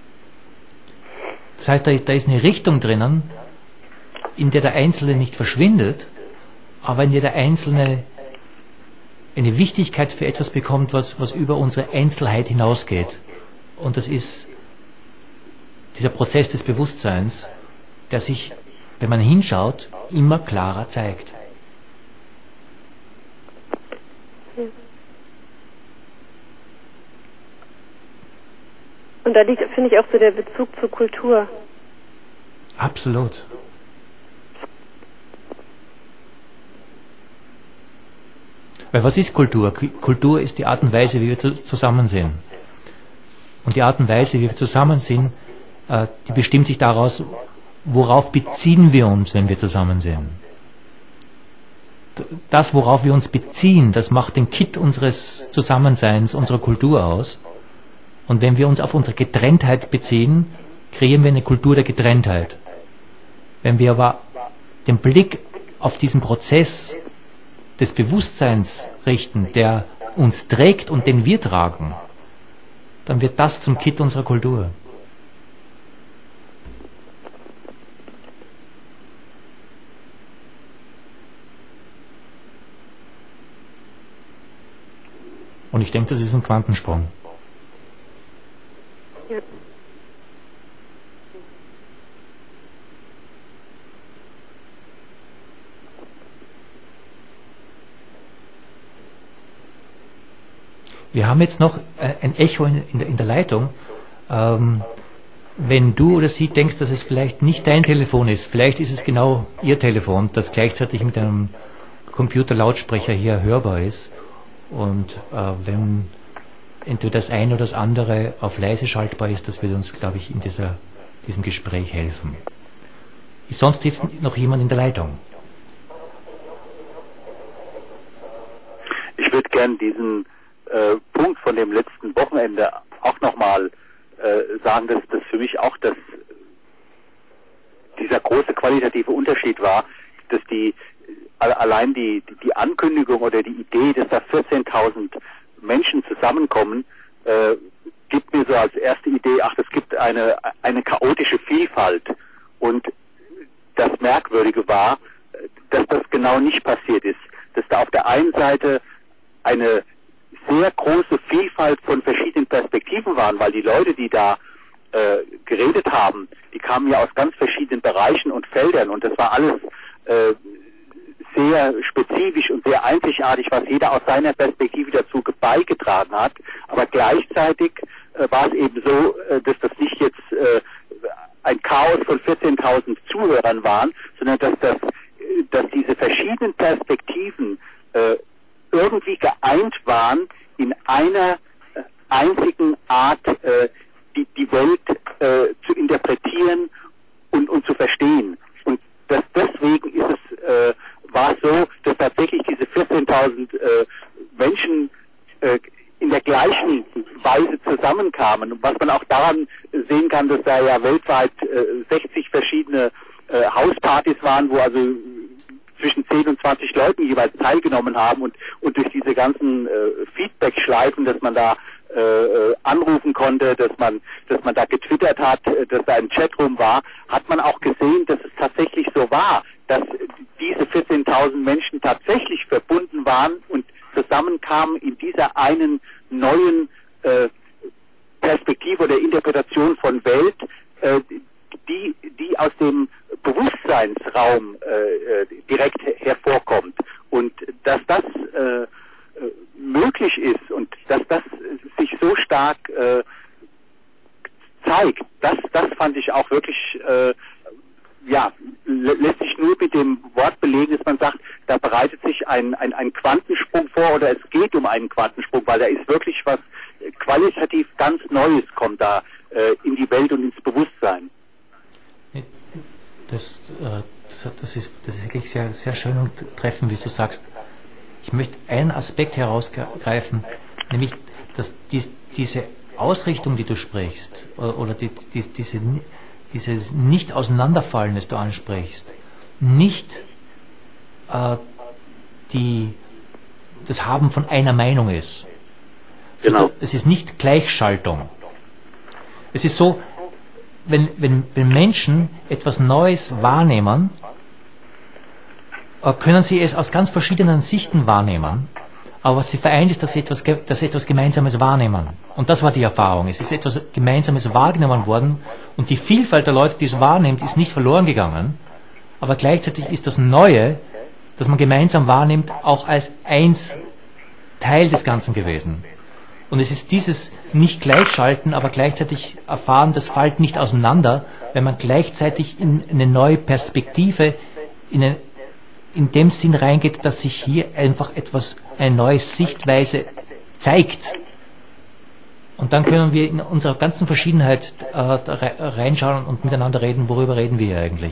Das heißt, da ist, da ist eine Richtung drinnen, in der der Einzelne nicht verschwindet, aber in der der Einzelne eine Wichtigkeit für etwas bekommt, was, was über unsere Einzelheit hinausgeht. Und das ist dieser Prozess des Bewusstseins, der sich, wenn man hinschaut, immer klarer zeigt. Und da liegt, finde ich, auch so der Bezug zur Kultur. Absolut. Weil was ist Kultur? Kultur ist die Art und Weise, wie wir zusammen sind. Und die Art und Weise, wie wir zusammen sind, äh, die bestimmt sich daraus, worauf beziehen wir uns, wenn wir zusammen sind. Das, worauf wir uns beziehen, das macht den Kit unseres Zusammenseins, unserer Kultur aus. Und wenn wir uns auf unsere Getrenntheit beziehen, kreieren wir eine Kultur der Getrenntheit. Wenn wir aber den Blick auf diesen Prozess des Bewusstseins richten, der uns trägt und den wir tragen, dann wird das zum Kit unserer Kultur. Und ich denke, das ist ein Quantensprung. Ja. Wir haben jetzt noch ein Echo in, in, der, in der Leitung. Ähm, wenn du oder sie denkst, dass es vielleicht nicht dein Telefon ist, vielleicht ist es genau ihr Telefon, das gleichzeitig mit einem Computerlautsprecher hier hörbar ist. Und äh, wenn entweder das eine oder das andere auf leise schaltbar ist, das wird uns, glaube ich, in dieser, diesem Gespräch helfen. Ist sonst jetzt noch jemand in der Leitung? Ich würde gern diesen äh, Punkt von dem letzten Wochenende auch nochmal äh, sagen, dass das für mich auch das, dieser große qualitative Unterschied war, dass die allein die, die Ankündigung oder die Idee, dass da vierzehntausend Menschen zusammenkommen, äh, gibt mir so als erste Idee, ach, es gibt eine, eine chaotische Vielfalt. Und das Merkwürdige war, dass das genau nicht passiert ist. Dass da auf der einen Seite eine sehr große Vielfalt von verschiedenen Perspektiven waren, weil die Leute, die da äh, geredet haben, die kamen ja aus ganz verschiedenen Bereichen und Feldern und das war alles äh, sehr spezifisch und sehr einzigartig, was jeder aus seiner Perspektive dazu beigetragen hat. Aber gleichzeitig äh, war es eben so, äh, dass das nicht jetzt äh, ein Chaos von vierzehntausend Zuhörern waren, sondern dass, das, dass diese verschiedenen Perspektiven äh, irgendwie geeint waren in einer äh, einzigen Art, äh, die, die Welt äh, zu interpretieren und, und zu verstehen. Und das, deswegen ist es äh, war es so, dass tatsächlich diese vierzehntausend äh, Menschen äh, in der gleichen Weise zusammenkamen. Und was man auch daran sehen kann, dass da ja weltweit äh, sechzig verschiedene äh, Hauspartys waren, wo also zwischen zehn und zwanzig Leuten jeweils teilgenommen haben und, und durch diese ganzen äh, Feedback-Schleifen, dass man da äh, anrufen konnte, dass man, dass man da getwittert hat, dass da ein Chatroom war, hat man auch gesehen, dass es tatsächlich so war, dass diese vierzehntausend Menschen tatsächlich verbunden waren und zusammenkamen in dieser einen neuen äh, Perspektive oder Interpretation von Welt, äh, die, die aus dem Bewusstseinsraum äh, direkt hervorkommt. Und dass das äh, möglich ist und dass das sich so stark äh, zeigt, das, das fand ich auch wirklich äh, ja, lässt sich nur mit dem Wort belegen, dass man sagt, da bereitet sich ein, ein, ein Quantensprung vor oder es geht um einen Quantensprung, weil da ist wirklich was qualitativ ganz Neues kommt da äh, in die Welt und ins Bewusstsein. Das, äh, das, ist, das ist wirklich sehr, sehr schön und treffend, wie du sagst. Ich möchte einen Aspekt herausgreifen, nämlich, dass die, diese Ausrichtung, die du sprichst, oder, oder die, die, diese, dieses Nicht-Auseinanderfallen, das du ansprichst, nicht äh, die, das Haben von einer Meinung ist. Genau. Es ist nicht Gleichschaltung. Es ist so, wenn, wenn, wenn Menschen etwas Neues wahrnehmen, können sie es aus ganz verschiedenen Sichten wahrnehmen, aber was sie vereint ist, dass sie etwas, dass sie etwas Gemeinsames wahrnehmen. Und das war die Erfahrung. Es ist etwas Gemeinsames wahrgenommen worden und die Vielfalt der Leute, die es wahrnimmt, ist nicht verloren gegangen, aber gleichzeitig ist das Neue, das man gemeinsam wahrnimmt, auch als eins Teil des Ganzen gewesen. Und es ist dieses nicht gleichschalten, aber gleichzeitig erfahren, das fällt nicht auseinander, wenn man gleichzeitig in eine neue Perspektive, in, eine, in dem Sinn reingeht, dass sich hier einfach etwas, eine neue Sichtweise zeigt. Und dann können wir in unserer ganzen Verschiedenheit äh, reinschauen und miteinander reden, worüber reden wir hier eigentlich.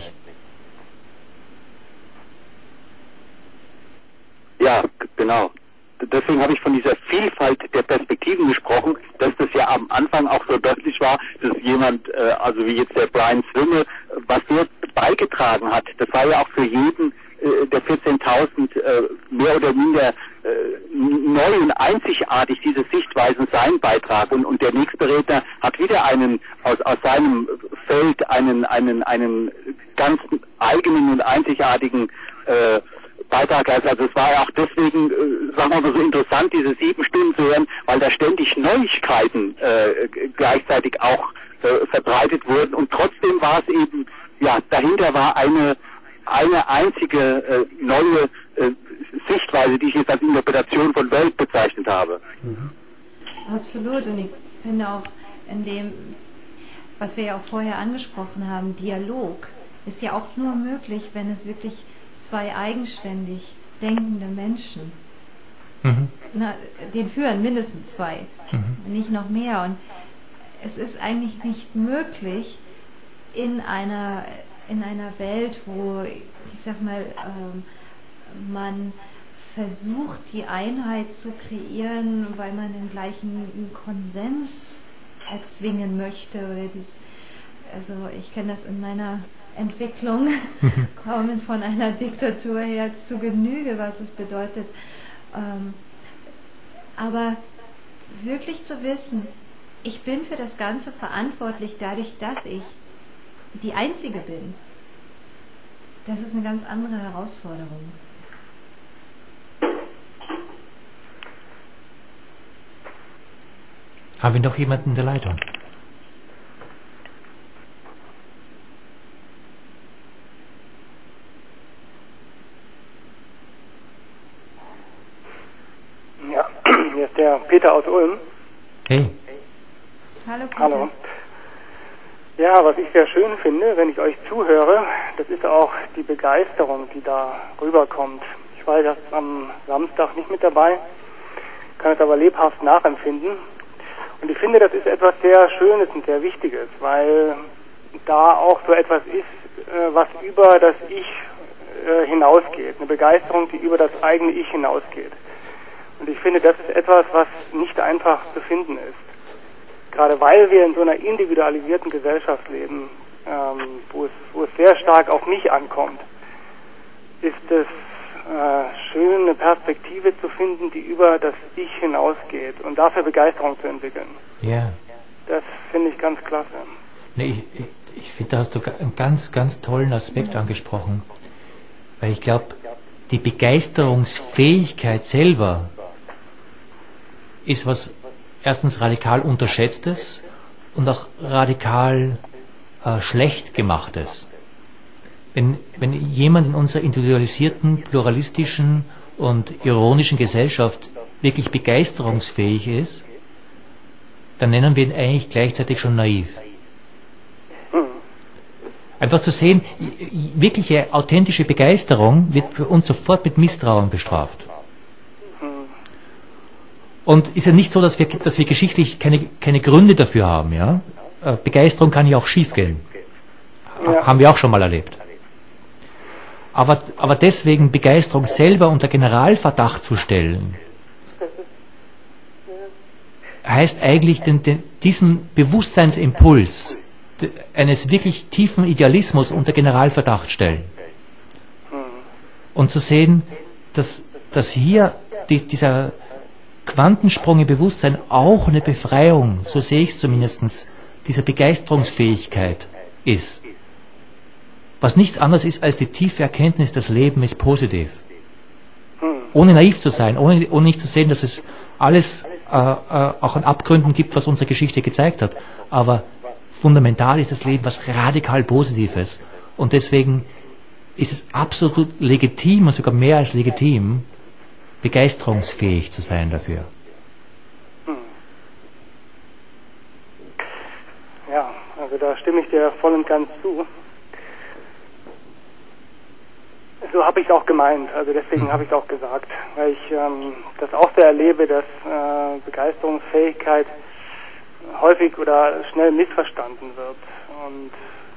Ja, genau. Deswegen habe ich von dieser Vielfalt der Perspektiven gesprochen, dass das ja am Anfang auch so deutlich war, dass jemand, äh, also wie jetzt der Brian Swingle, was der beigetragen hat, das war ja auch für jeden äh, der vierzehntausend äh, mehr oder minder äh, neu und einzigartig, diese Sichtweisen, sein Beitrag. Und, und der nächste Redner hat wieder einen aus, aus seinem Feld einen, einen, einen ganz eigenen und einzigartigen äh, Beitrag. Also es war ja auch deswegen, äh, sagen wir mal so interessant, diese sieben Stunden zu hören, weil da ständig Neuigkeiten äh, gleichzeitig auch äh, verbreitet wurden und trotzdem war es eben, ja, dahinter war eine eine einzige äh, neue äh, Sichtweise, die ich jetzt als Interpretation von Welt bezeichnet habe. Mhm. Absolut, und ich finde auch in dem, was wir ja auch vorher angesprochen haben, Dialog ist ja auch nur möglich, wenn es wirklich zwei eigenständig denkende Menschen, mhm. na, den führen mindestens zwei, mhm. nicht noch mehr. Und es ist eigentlich nicht möglich in einer in einer Welt, wo, ich sag mal, ähm, man versucht, die Einheit zu kreieren, weil man den gleichen Konsens erzwingen möchte. Oder dies, also ich kenne das in meiner Entwicklung, kommen von einer Diktatur her zu Genüge, was es bedeutet. Ähm, aber wirklich zu wissen, ich bin für das Ganze verantwortlich, dadurch, dass ich die Einzige bin, das ist eine ganz andere Herausforderung. Haben wir noch jemanden in der Leitung? Ja, hier ist der Peter aus Ulm. Hey. Hallo Peter. Hallo. Ja, was ich sehr schön finde, wenn ich euch zuhöre, das ist auch die Begeisterung, die da rüberkommt. Ich war jetzt am Samstag nicht mit dabei, kann es aber lebhaft nachempfinden. Und ich finde, das ist etwas sehr Schönes und sehr Wichtiges, weil da auch so etwas ist, was über das Ich hinausgeht. Eine Begeisterung, die über das eigene Ich hinausgeht. Und ich finde, das ist etwas, was nicht einfach zu finden ist. Gerade weil wir in so einer individualisierten Gesellschaft leben, ähm, wo es, wo es sehr stark auf mich ankommt, ist es äh, schön, eine Perspektive zu finden, die über das Ich hinausgeht und dafür Begeisterung zu entwickeln. Ja. Das finde ich ganz klasse. Nee, ich, ich, ich finde, da hast du einen ganz, ganz tollen Aspekt angesprochen, weil ich glaube, die Begeisterungsfähigkeit selber ist was erstens radikal Unterschätztes und auch radikal äh, schlecht Gemachtes. Wenn, wenn jemand in unserer individualisierten, pluralistischen und ironischen Gesellschaft wirklich begeisterungsfähig ist, dann nennen wir ihn eigentlich gleichzeitig schon naiv. Einfach zu sehen, wirkliche authentische Begeisterung wird für uns sofort mit Misstrauen bestraft. Und ist ja nicht so, dass wir, dass wir geschichtlich keine, keine Gründe dafür haben. Ja? Begeisterung kann ja auch schiefgehen. Ja. Haben wir auch schon mal erlebt. Aber, aber deswegen Begeisterung selber unter Generalverdacht zu stellen, heißt eigentlich den, den, diesen Bewusstseinsimpuls eines wirklich tiefen Idealismus unter Generalverdacht stellen. Und zu sehen, dass, dass hier die, dieser Quantensprung im Bewusstsein auch eine Befreiung, so sehe ich es zumindest, dieser Begeisterungsfähigkeit ist. Was nichts anderes ist als die tiefe Erkenntnis, das Leben ist positiv. Ohne naiv zu sein, ohne, ohne nicht zu sehen, dass es alles äh, äh, auch an Abgründen gibt, was unsere Geschichte gezeigt hat. Aber fundamental ist das Leben was radikal Positives. Und deswegen ist es absolut legitim, und sogar mehr als legitim, begeisterungsfähig zu sein dafür. Ja, also da stimme ich dir voll und ganz zu. So habe ich es auch gemeint, also deswegen habe ich es auch gesagt, weil ich ähm, das auch so erlebe, dass äh, Begeisterungsfähigkeit häufig oder schnell missverstanden wird und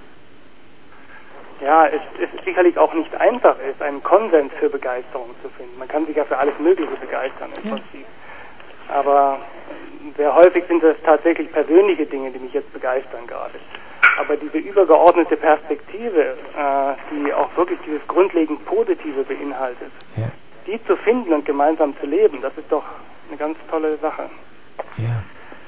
ja, es, es sicherlich auch nicht einfach ist, einen Konsens für Begeisterung zu finden. Man kann sich ja für alles Mögliche begeistern im Prinzip. Aber sehr häufig sind es tatsächlich persönliche Dinge, die mich jetzt begeistern gerade. Aber diese übergeordnete Perspektive, äh, die auch wirklich dieses grundlegend Positive beinhaltet, ja. die zu finden und gemeinsam zu leben, das ist doch eine ganz tolle Sache. Ja.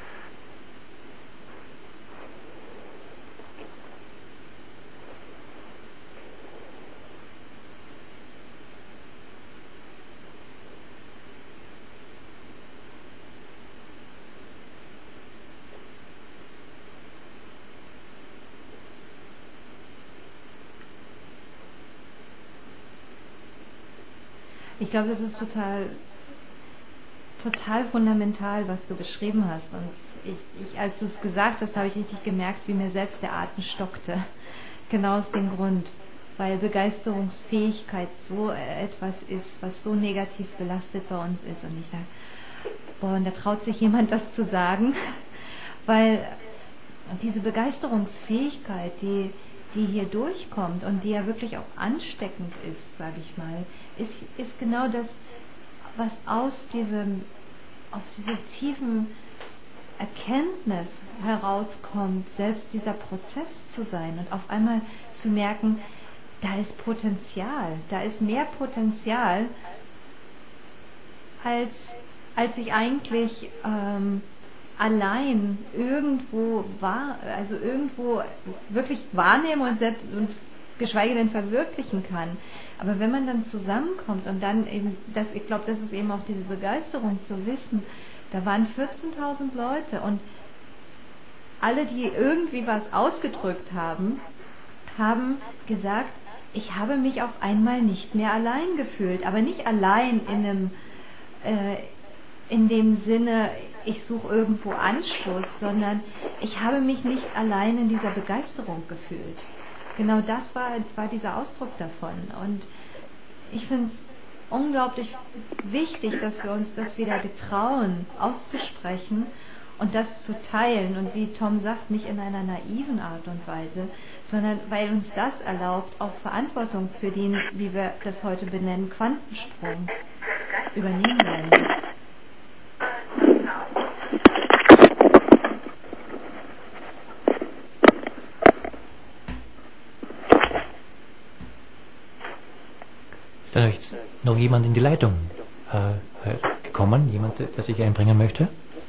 Ich glaube, das ist total, total fundamental, was du beschrieben hast. Und ich, ich, als du es gesagt hast, habe ich richtig gemerkt, wie mir selbst der Atem stockte. Genau aus dem Grund, weil Begeisterungsfähigkeit so etwas ist, was so negativ belastet bei uns ist. Und ich sage, boah, und da traut sich jemand das zu sagen, weil diese Begeisterungsfähigkeit, die die hier durchkommt und die ja wirklich auch ansteckend ist, sage ich mal, ist, ist genau das, was aus diesem, aus dieser tiefen Erkenntnis herauskommt, selbst dieser Prozess zu sein und auf einmal zu merken, da ist Potenzial, da ist mehr Potenzial, als, als ich eigentlich ähm, allein irgendwo wahr, also irgendwo wirklich wahrnehmen und, selbst, und geschweige denn verwirklichen kann. Aber wenn man dann zusammenkommt und dann eben, das, ich glaube, das ist eben auch diese Begeisterung zu wissen, da waren vierzehntausend Leute und alle, die irgendwie was ausgedrückt haben, haben gesagt, ich habe mich auf einmal nicht mehr allein gefühlt, aber nicht allein in einem, äh, in dem Sinne, ich suche irgendwo Anschluss, sondern ich habe mich nicht allein in dieser Begeisterung gefühlt. Genau das war, war dieser Ausdruck davon. Und ich finde es unglaublich wichtig, dass wir uns das wieder getrauen, auszusprechen und das zu teilen. Und wie Tom sagt, nicht in einer naiven Art und Weise, sondern weil uns das erlaubt, auch Verantwortung für den, wie wir das heute benennen, Quantensprung übernehmen wollen. Ist da noch jemand in die Leitung äh, gekommen? Jemand, der sich einbringen möchte?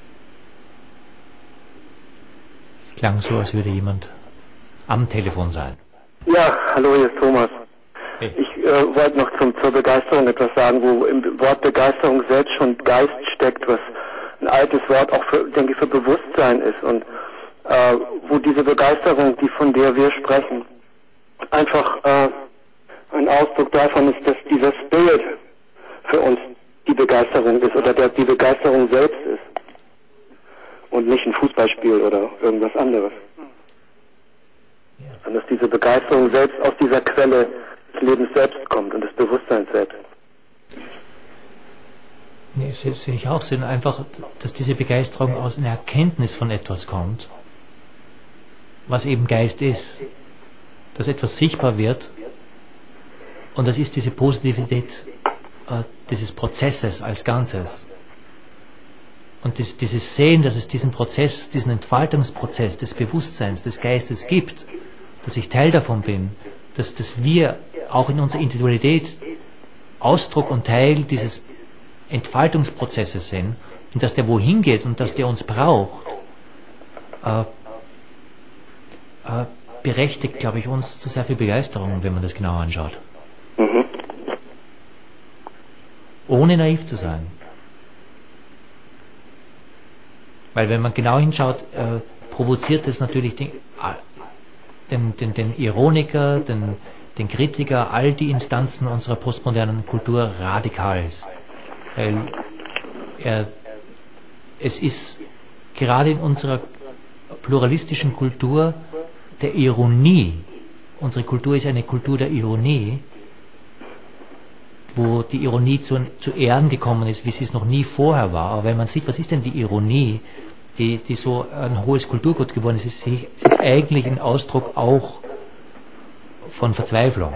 Es klang so, als würde jemand am Telefon sein. Ja, hallo, hier ist Thomas. Hey. Ich äh, wollte noch zum, zur Begeisterung etwas sagen, wo im Wort Begeisterung selbst schon Geist steckt, was ein altes Wort auch, für, denke ich, für Bewusstsein ist. Und äh, wo diese Begeisterung, die von der wir sprechen, einfach äh, ein Ausdruck davon ist, dass dieser Spirit für uns die Begeisterung ist oder der die Begeisterung selbst ist und nicht ein Fußballspiel oder irgendwas anderes. Und dass diese Begeisterung selbst aus dieser Quelle des Lebens selbst kommt und des Bewusstseins selbst. Nee, das sehe ich auch, sondern einfach, dass diese Begeisterung aus einer Erkenntnis von etwas kommt, was eben Geist ist, dass etwas sichtbar wird, und das ist diese Positivität äh, dieses Prozesses als Ganzes. Und das, dieses Sehen, dass es diesen Prozess, diesen Entfaltungsprozess des Bewusstseins, des Geistes gibt, dass ich Teil davon bin, dass, dass wir auch in unserer Individualität Ausdruck und Teil dieses Entfaltungsprozesses sind und dass der wohin geht und dass der uns braucht, äh, äh, berechtigt, glaube ich, uns zu sehr viel Begeisterung, wenn man das genau anschaut. Mhm. Ohne naiv zu sein. Weil wenn man genau hinschaut, äh, provoziert es natürlich den, den, den, den Ironiker, den, den Kritiker, all die Instanzen unserer postmodernen Kultur radikal. Weil er, es ist gerade in unserer pluralistischen Kultur der Ironie, unsere Kultur ist eine Kultur der Ironie, wo die Ironie zu, zu Ehren gekommen ist, wie sie es noch nie vorher war. Aber wenn man sieht, was ist denn die Ironie, die, die so ein hohes Kulturgut geworden ist, ist sie ist eigentlich ein Ausdruck auch von Verzweiflung.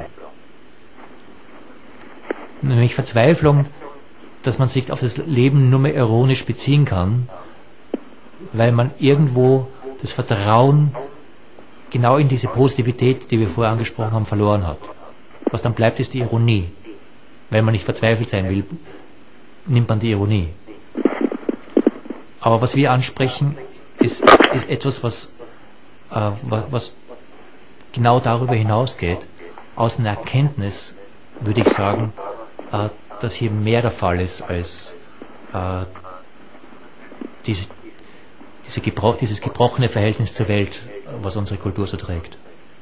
Nämlich Verzweiflung, dass man sich auf das Leben nur mehr ironisch beziehen kann, weil man irgendwo das Vertrauen genau in diese Positivität, die wir vorher angesprochen haben, verloren hat. Was dann bleibt, ist die Ironie. Wenn man nicht verzweifelt sein will, nimmt man die Ironie. Aber was wir ansprechen, ist, ist etwas, was, äh, was genau darüber hinausgeht. Aus einer Erkenntnis würde ich sagen, äh, dass hier mehr der Fall ist als äh, diese, diese gebro dieses gebrochene Verhältnis zur Welt, was unsere Kultur so trägt.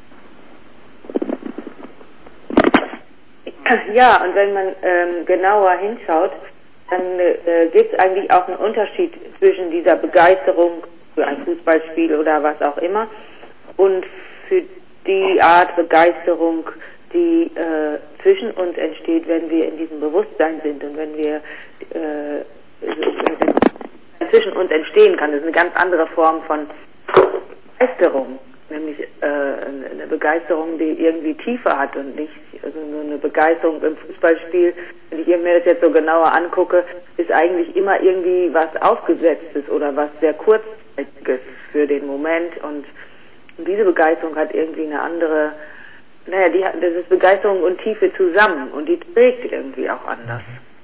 Ja, und wenn man ähm, genauer hinschaut, dann äh, gibt es eigentlich auch einen Unterschied zwischen dieser Begeisterung für ein Fußballspiel oder was auch immer und für die Art Begeisterung, die äh, zwischen uns entsteht, wenn wir in diesem Bewusstsein sind und wenn wir äh, zwischen uns entstehen kann. Das ist eine ganz andere Form von Begeisterung, nämlich äh, eine Begeisterung, die irgendwie Tiefe hat und nicht also nur eine Begeisterung im Fußballspiel. Wenn ich mir das jetzt so genauer angucke, ist eigentlich immer irgendwie was Aufgesetztes oder was sehr Kurzzeitiges für den Moment und, und diese Begeisterung hat irgendwie eine andere, naja, die hat, das ist Begeisterung und Tiefe zusammen und die trägt irgendwie auch anders.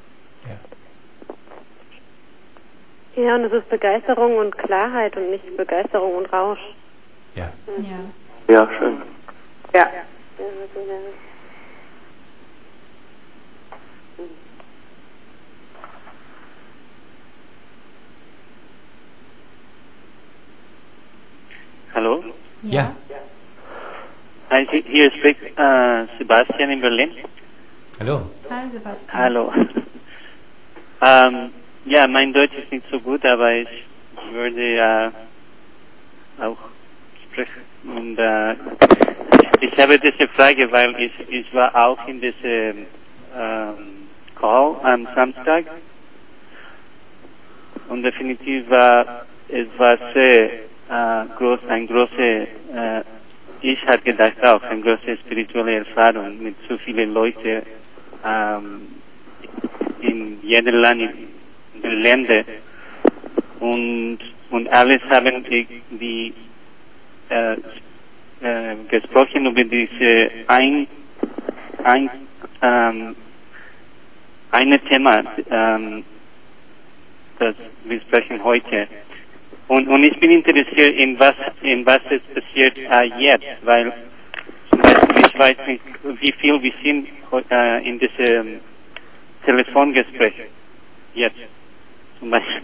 Ja, ja, und es ist Begeisterung und Klarheit und nicht Begeisterung und Rausch. Ja. Ja, Ja, schön. Ja. Hallo? Ja. Hi, hier spricht äh, Sebastian in Berlin. Hallo. Hi Sebastian. Hallo. ähm, ja, mein Deutsch ist nicht so gut, aber ich würde äh, auch sprechen. Und äh, ich habe diese Frage, weil ich, ich war auch in diesem ähm, Call am Samstag und definitiv war es war sehr äh, groß, ein große, äh, ich hatte gedacht auch, eine große spirituelle Erfahrung mit so vielen Leuten ähm, in jedem Land, in den Ländern und, und alles haben die, die äh, äh, gesprochen über diese ein, ein ähm, eine Thema, ähm, das wir sprechen heute. Und, und ich bin interessiert in was, in was es passiert äh, jetzt, weil zum Beispiel ich weiß nicht, wie viel wir sind äh, in diesem Telefongespräch jetzt zum Beispiel.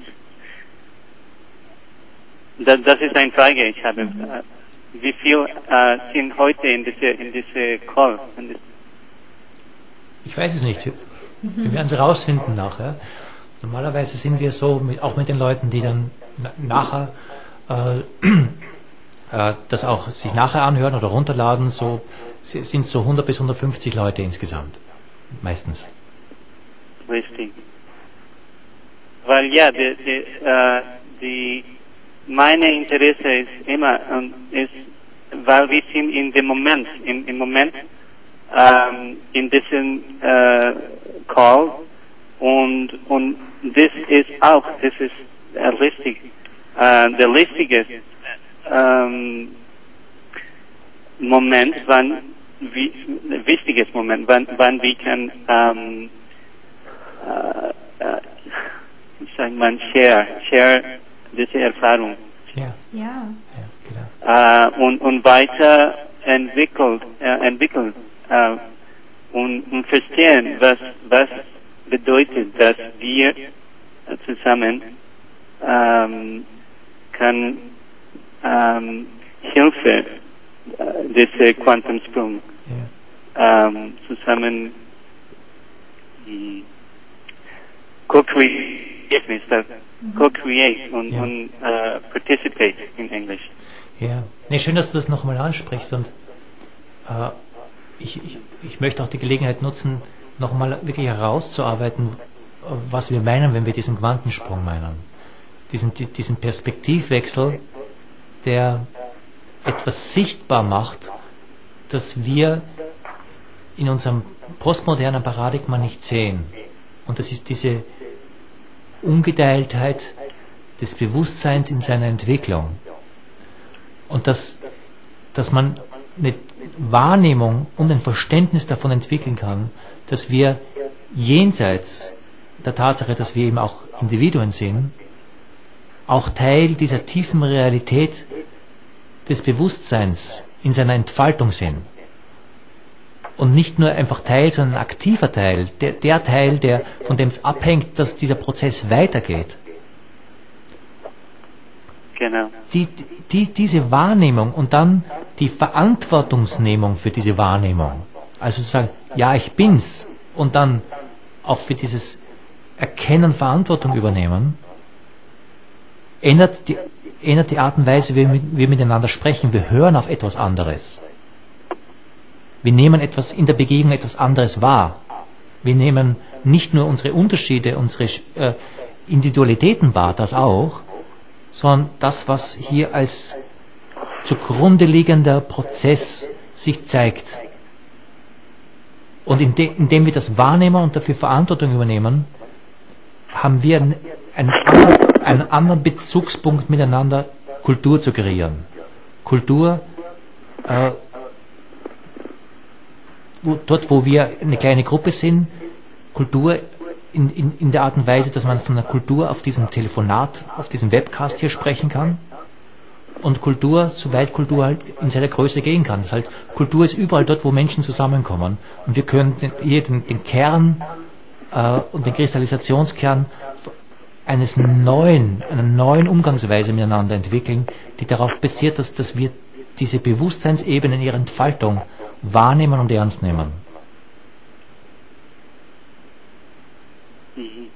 Das, das ist eine Frage, ich habe. Mhm. Äh, wie viel äh, sind heute in diese in diese Call? In diese Ich weiß es nicht. Wir werden es rausfinden nachher. Normalerweise sind wir so, mit, auch mit den Leuten, die dann na, nachher äh, äh, das auch sich nachher anhören oder runterladen, so sind so hundert bis hundertfünfzig Leute insgesamt, meistens. Richtig. Weil ja, die, die, äh, die, meine Interesse ist immer, und ist, weil wir sind in dem Moment, im, im Moment, ähm, in diesem äh, Call, und, und das ist auch, das ist äh, richtig, äh, der richtige ähm, Moment, wann, wie, wichtiges Moment, wann, wann wir können, ähm, äh, äh, ich sage mal, share, share diese Erfahrung. Ja. Ja. Ja, genau. äh, und, und weiter entwickelt, äh, entwickeln äh, und, und verstehen, was, was bedeutet, dass wir zusammen ähm, kann ähm, Hilfe, äh, diese Quantumsprung Ja. ähm, zusammen co-create, co-create und, Ja. und äh, participate in Englisch. Ja, nee, schön, dass du das nochmal ansprichst, und äh, ich, ich, ich möchte auch die Gelegenheit nutzen, nochmal wirklich herauszuarbeiten, was wir meinen, wenn wir diesen Quantensprung meinen. Diesen, diesen Perspektivwechsel, der etwas sichtbar macht, das wir in unserem postmodernen Paradigma nicht sehen. Und das ist diese Ungeteiltheit des Bewusstseins in seiner Entwicklung. Und dass, dass man eine Wahrnehmung und ein Verständnis davon entwickeln kann, dass wir jenseits der Tatsache, dass wir eben auch Individuen sind, auch Teil dieser tiefen Realität des Bewusstseins in seiner Entfaltung sind. Und nicht nur einfach Teil, sondern ein aktiver Teil, der, der Teil, der, von dem es abhängt, dass dieser Prozess weitergeht. Genau. Die, die, diese Wahrnehmung und dann die Verantwortungsnehmung für diese Wahrnehmung. Also zu sagen, ja, ich bin's, und dann auch für dieses Erkennen Verantwortung übernehmen, ändert die, ändert die Art und Weise, wie wir miteinander sprechen. Wir hören auf etwas anderes. Wir nehmen etwas in der Begegnung etwas anderes wahr. Wir nehmen nicht nur unsere Unterschiede, unsere äh, Individualitäten wahr, das auch, sondern das, was hier als zugrunde liegender Prozess sich zeigt. Und indem, indem wir das wahrnehmen und dafür Verantwortung übernehmen, haben wir einen, einen, anderen, einen anderen Bezugspunkt miteinander, Kultur zu kreieren. Kultur, äh, wo, dort wo wir eine kleine Gruppe sind, Kultur in, in, in der Art und Weise, dass man von einer Kultur auf diesem Telefonat, auf diesem Webcast hier sprechen kann, und Kultur, soweit Kultur halt in seiner Größe gehen kann. Das heißt, Kultur ist überall dort, wo Menschen zusammenkommen, und wir können den, hier den, den Kern äh, und den Kristallisationskern eines neuen, einer neuen Umgangsweise miteinander entwickeln, die darauf basiert, dass, dass wir diese Bewusstseinsebene in ihrer Entfaltung wahrnehmen und ernst nehmen. Mhm.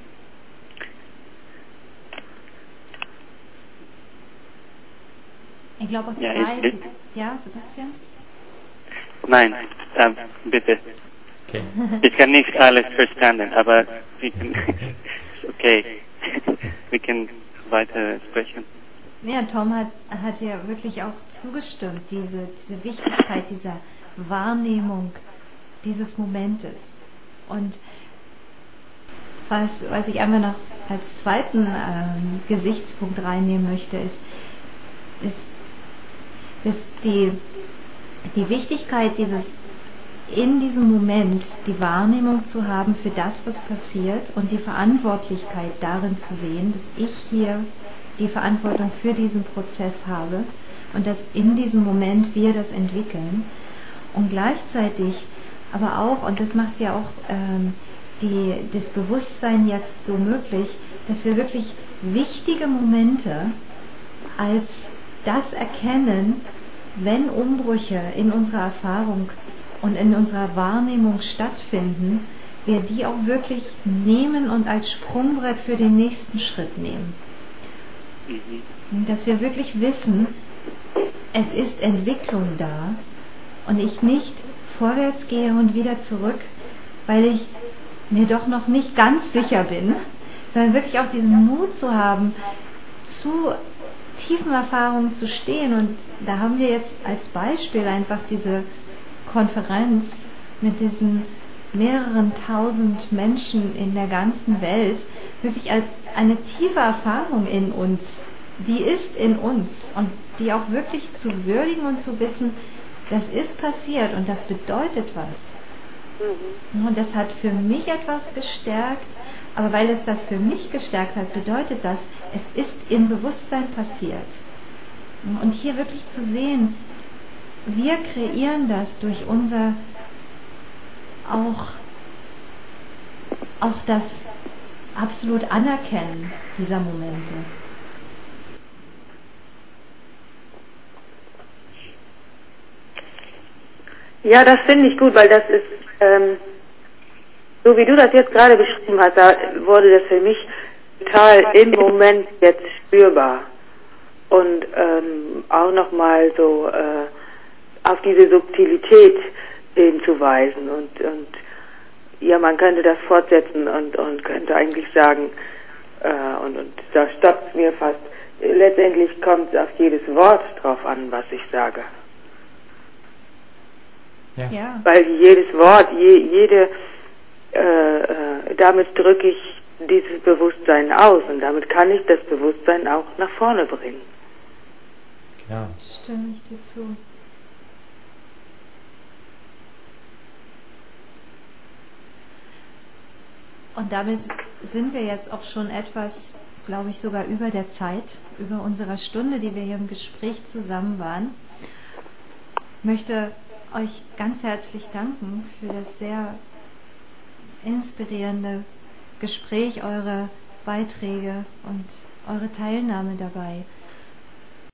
Ich glaube, auch Ja, zwei. ich, Ja, Sebastian? nein, ähm, bitte. Okay. Ich kann nicht alles verstanden, aber wir können, okay, wir können weiter sprechen. Ja, Tom hat, hat ja wirklich auch zugestimmt, diese, diese Wichtigkeit dieser Wahrnehmung dieses Momentes. Und was, was ich einmal noch als zweiten ähm, Gesichtspunkt reinnehmen möchte, ist, ist, ist die, die Wichtigkeit dieses, in diesem Moment die Wahrnehmung zu haben für das, was passiert, und die Verantwortlichkeit darin zu sehen, dass ich hier die Verantwortung für diesen Prozess habe und dass in diesem Moment wir das entwickeln, und gleichzeitig aber auch, und das macht ja auch ähm, die, das Bewusstsein jetzt so möglich, dass wir wirklich wichtige Momente als das erkennen, wenn Umbrüche in unserer Erfahrung und in unserer Wahrnehmung stattfinden, wir die auch wirklich nehmen und als Sprungbrett für den nächsten Schritt nehmen. Mhm. Dass wir wirklich wissen, es ist Entwicklung da und ich nicht vorwärts gehe und wieder zurück, weil ich mir doch noch nicht ganz sicher bin, sondern wirklich auch diesen Mut zu haben, zu tiefen Erfahrungen zu stehen. Und da haben wir jetzt als Beispiel einfach diese Konferenz mit diesen mehreren tausend Menschen in der ganzen Welt wirklich als eine tiefe Erfahrung in uns, die ist in uns und die auch wirklich zu würdigen und zu wissen, das ist passiert und das bedeutet was. Mhm. Und das hat für mich etwas gestärkt, aber weil es das für mich gestärkt hat, bedeutet das, es ist im Bewusstsein passiert. Und hier wirklich zu sehen, wir kreieren das durch unser auch, auch das absolut Anerkennen dieser Momente. Ja, das finde ich gut, weil das ist, ähm, so wie du das jetzt gerade beschrieben hast, da wurde das für mich total im Moment jetzt spürbar. Und ähm, auch nochmal so äh, auf diese Subtilität hinzuweisen. Und, und ja, man könnte das fortsetzen und, und könnte eigentlich sagen, äh, und, und da stoppt es mir fast, letztendlich kommt es auf jedes Wort drauf an, was ich sage. Ja. Ja. Weil jedes Wort, je, jede, äh, äh, damit drücke ich dieses Bewusstsein aus und damit kann ich das Bewusstsein auch nach vorne bringen. Genau. Stimme ich dir zu. Und damit sind wir jetzt auch schon etwas, glaube ich, sogar über der Zeit, über unserer Stunde, die wir hier im Gespräch zusammen waren. Ich möchte euch ganz herzlich danken für das sehr inspirierende Gespräch, eure Beiträge und eure Teilnahme dabei.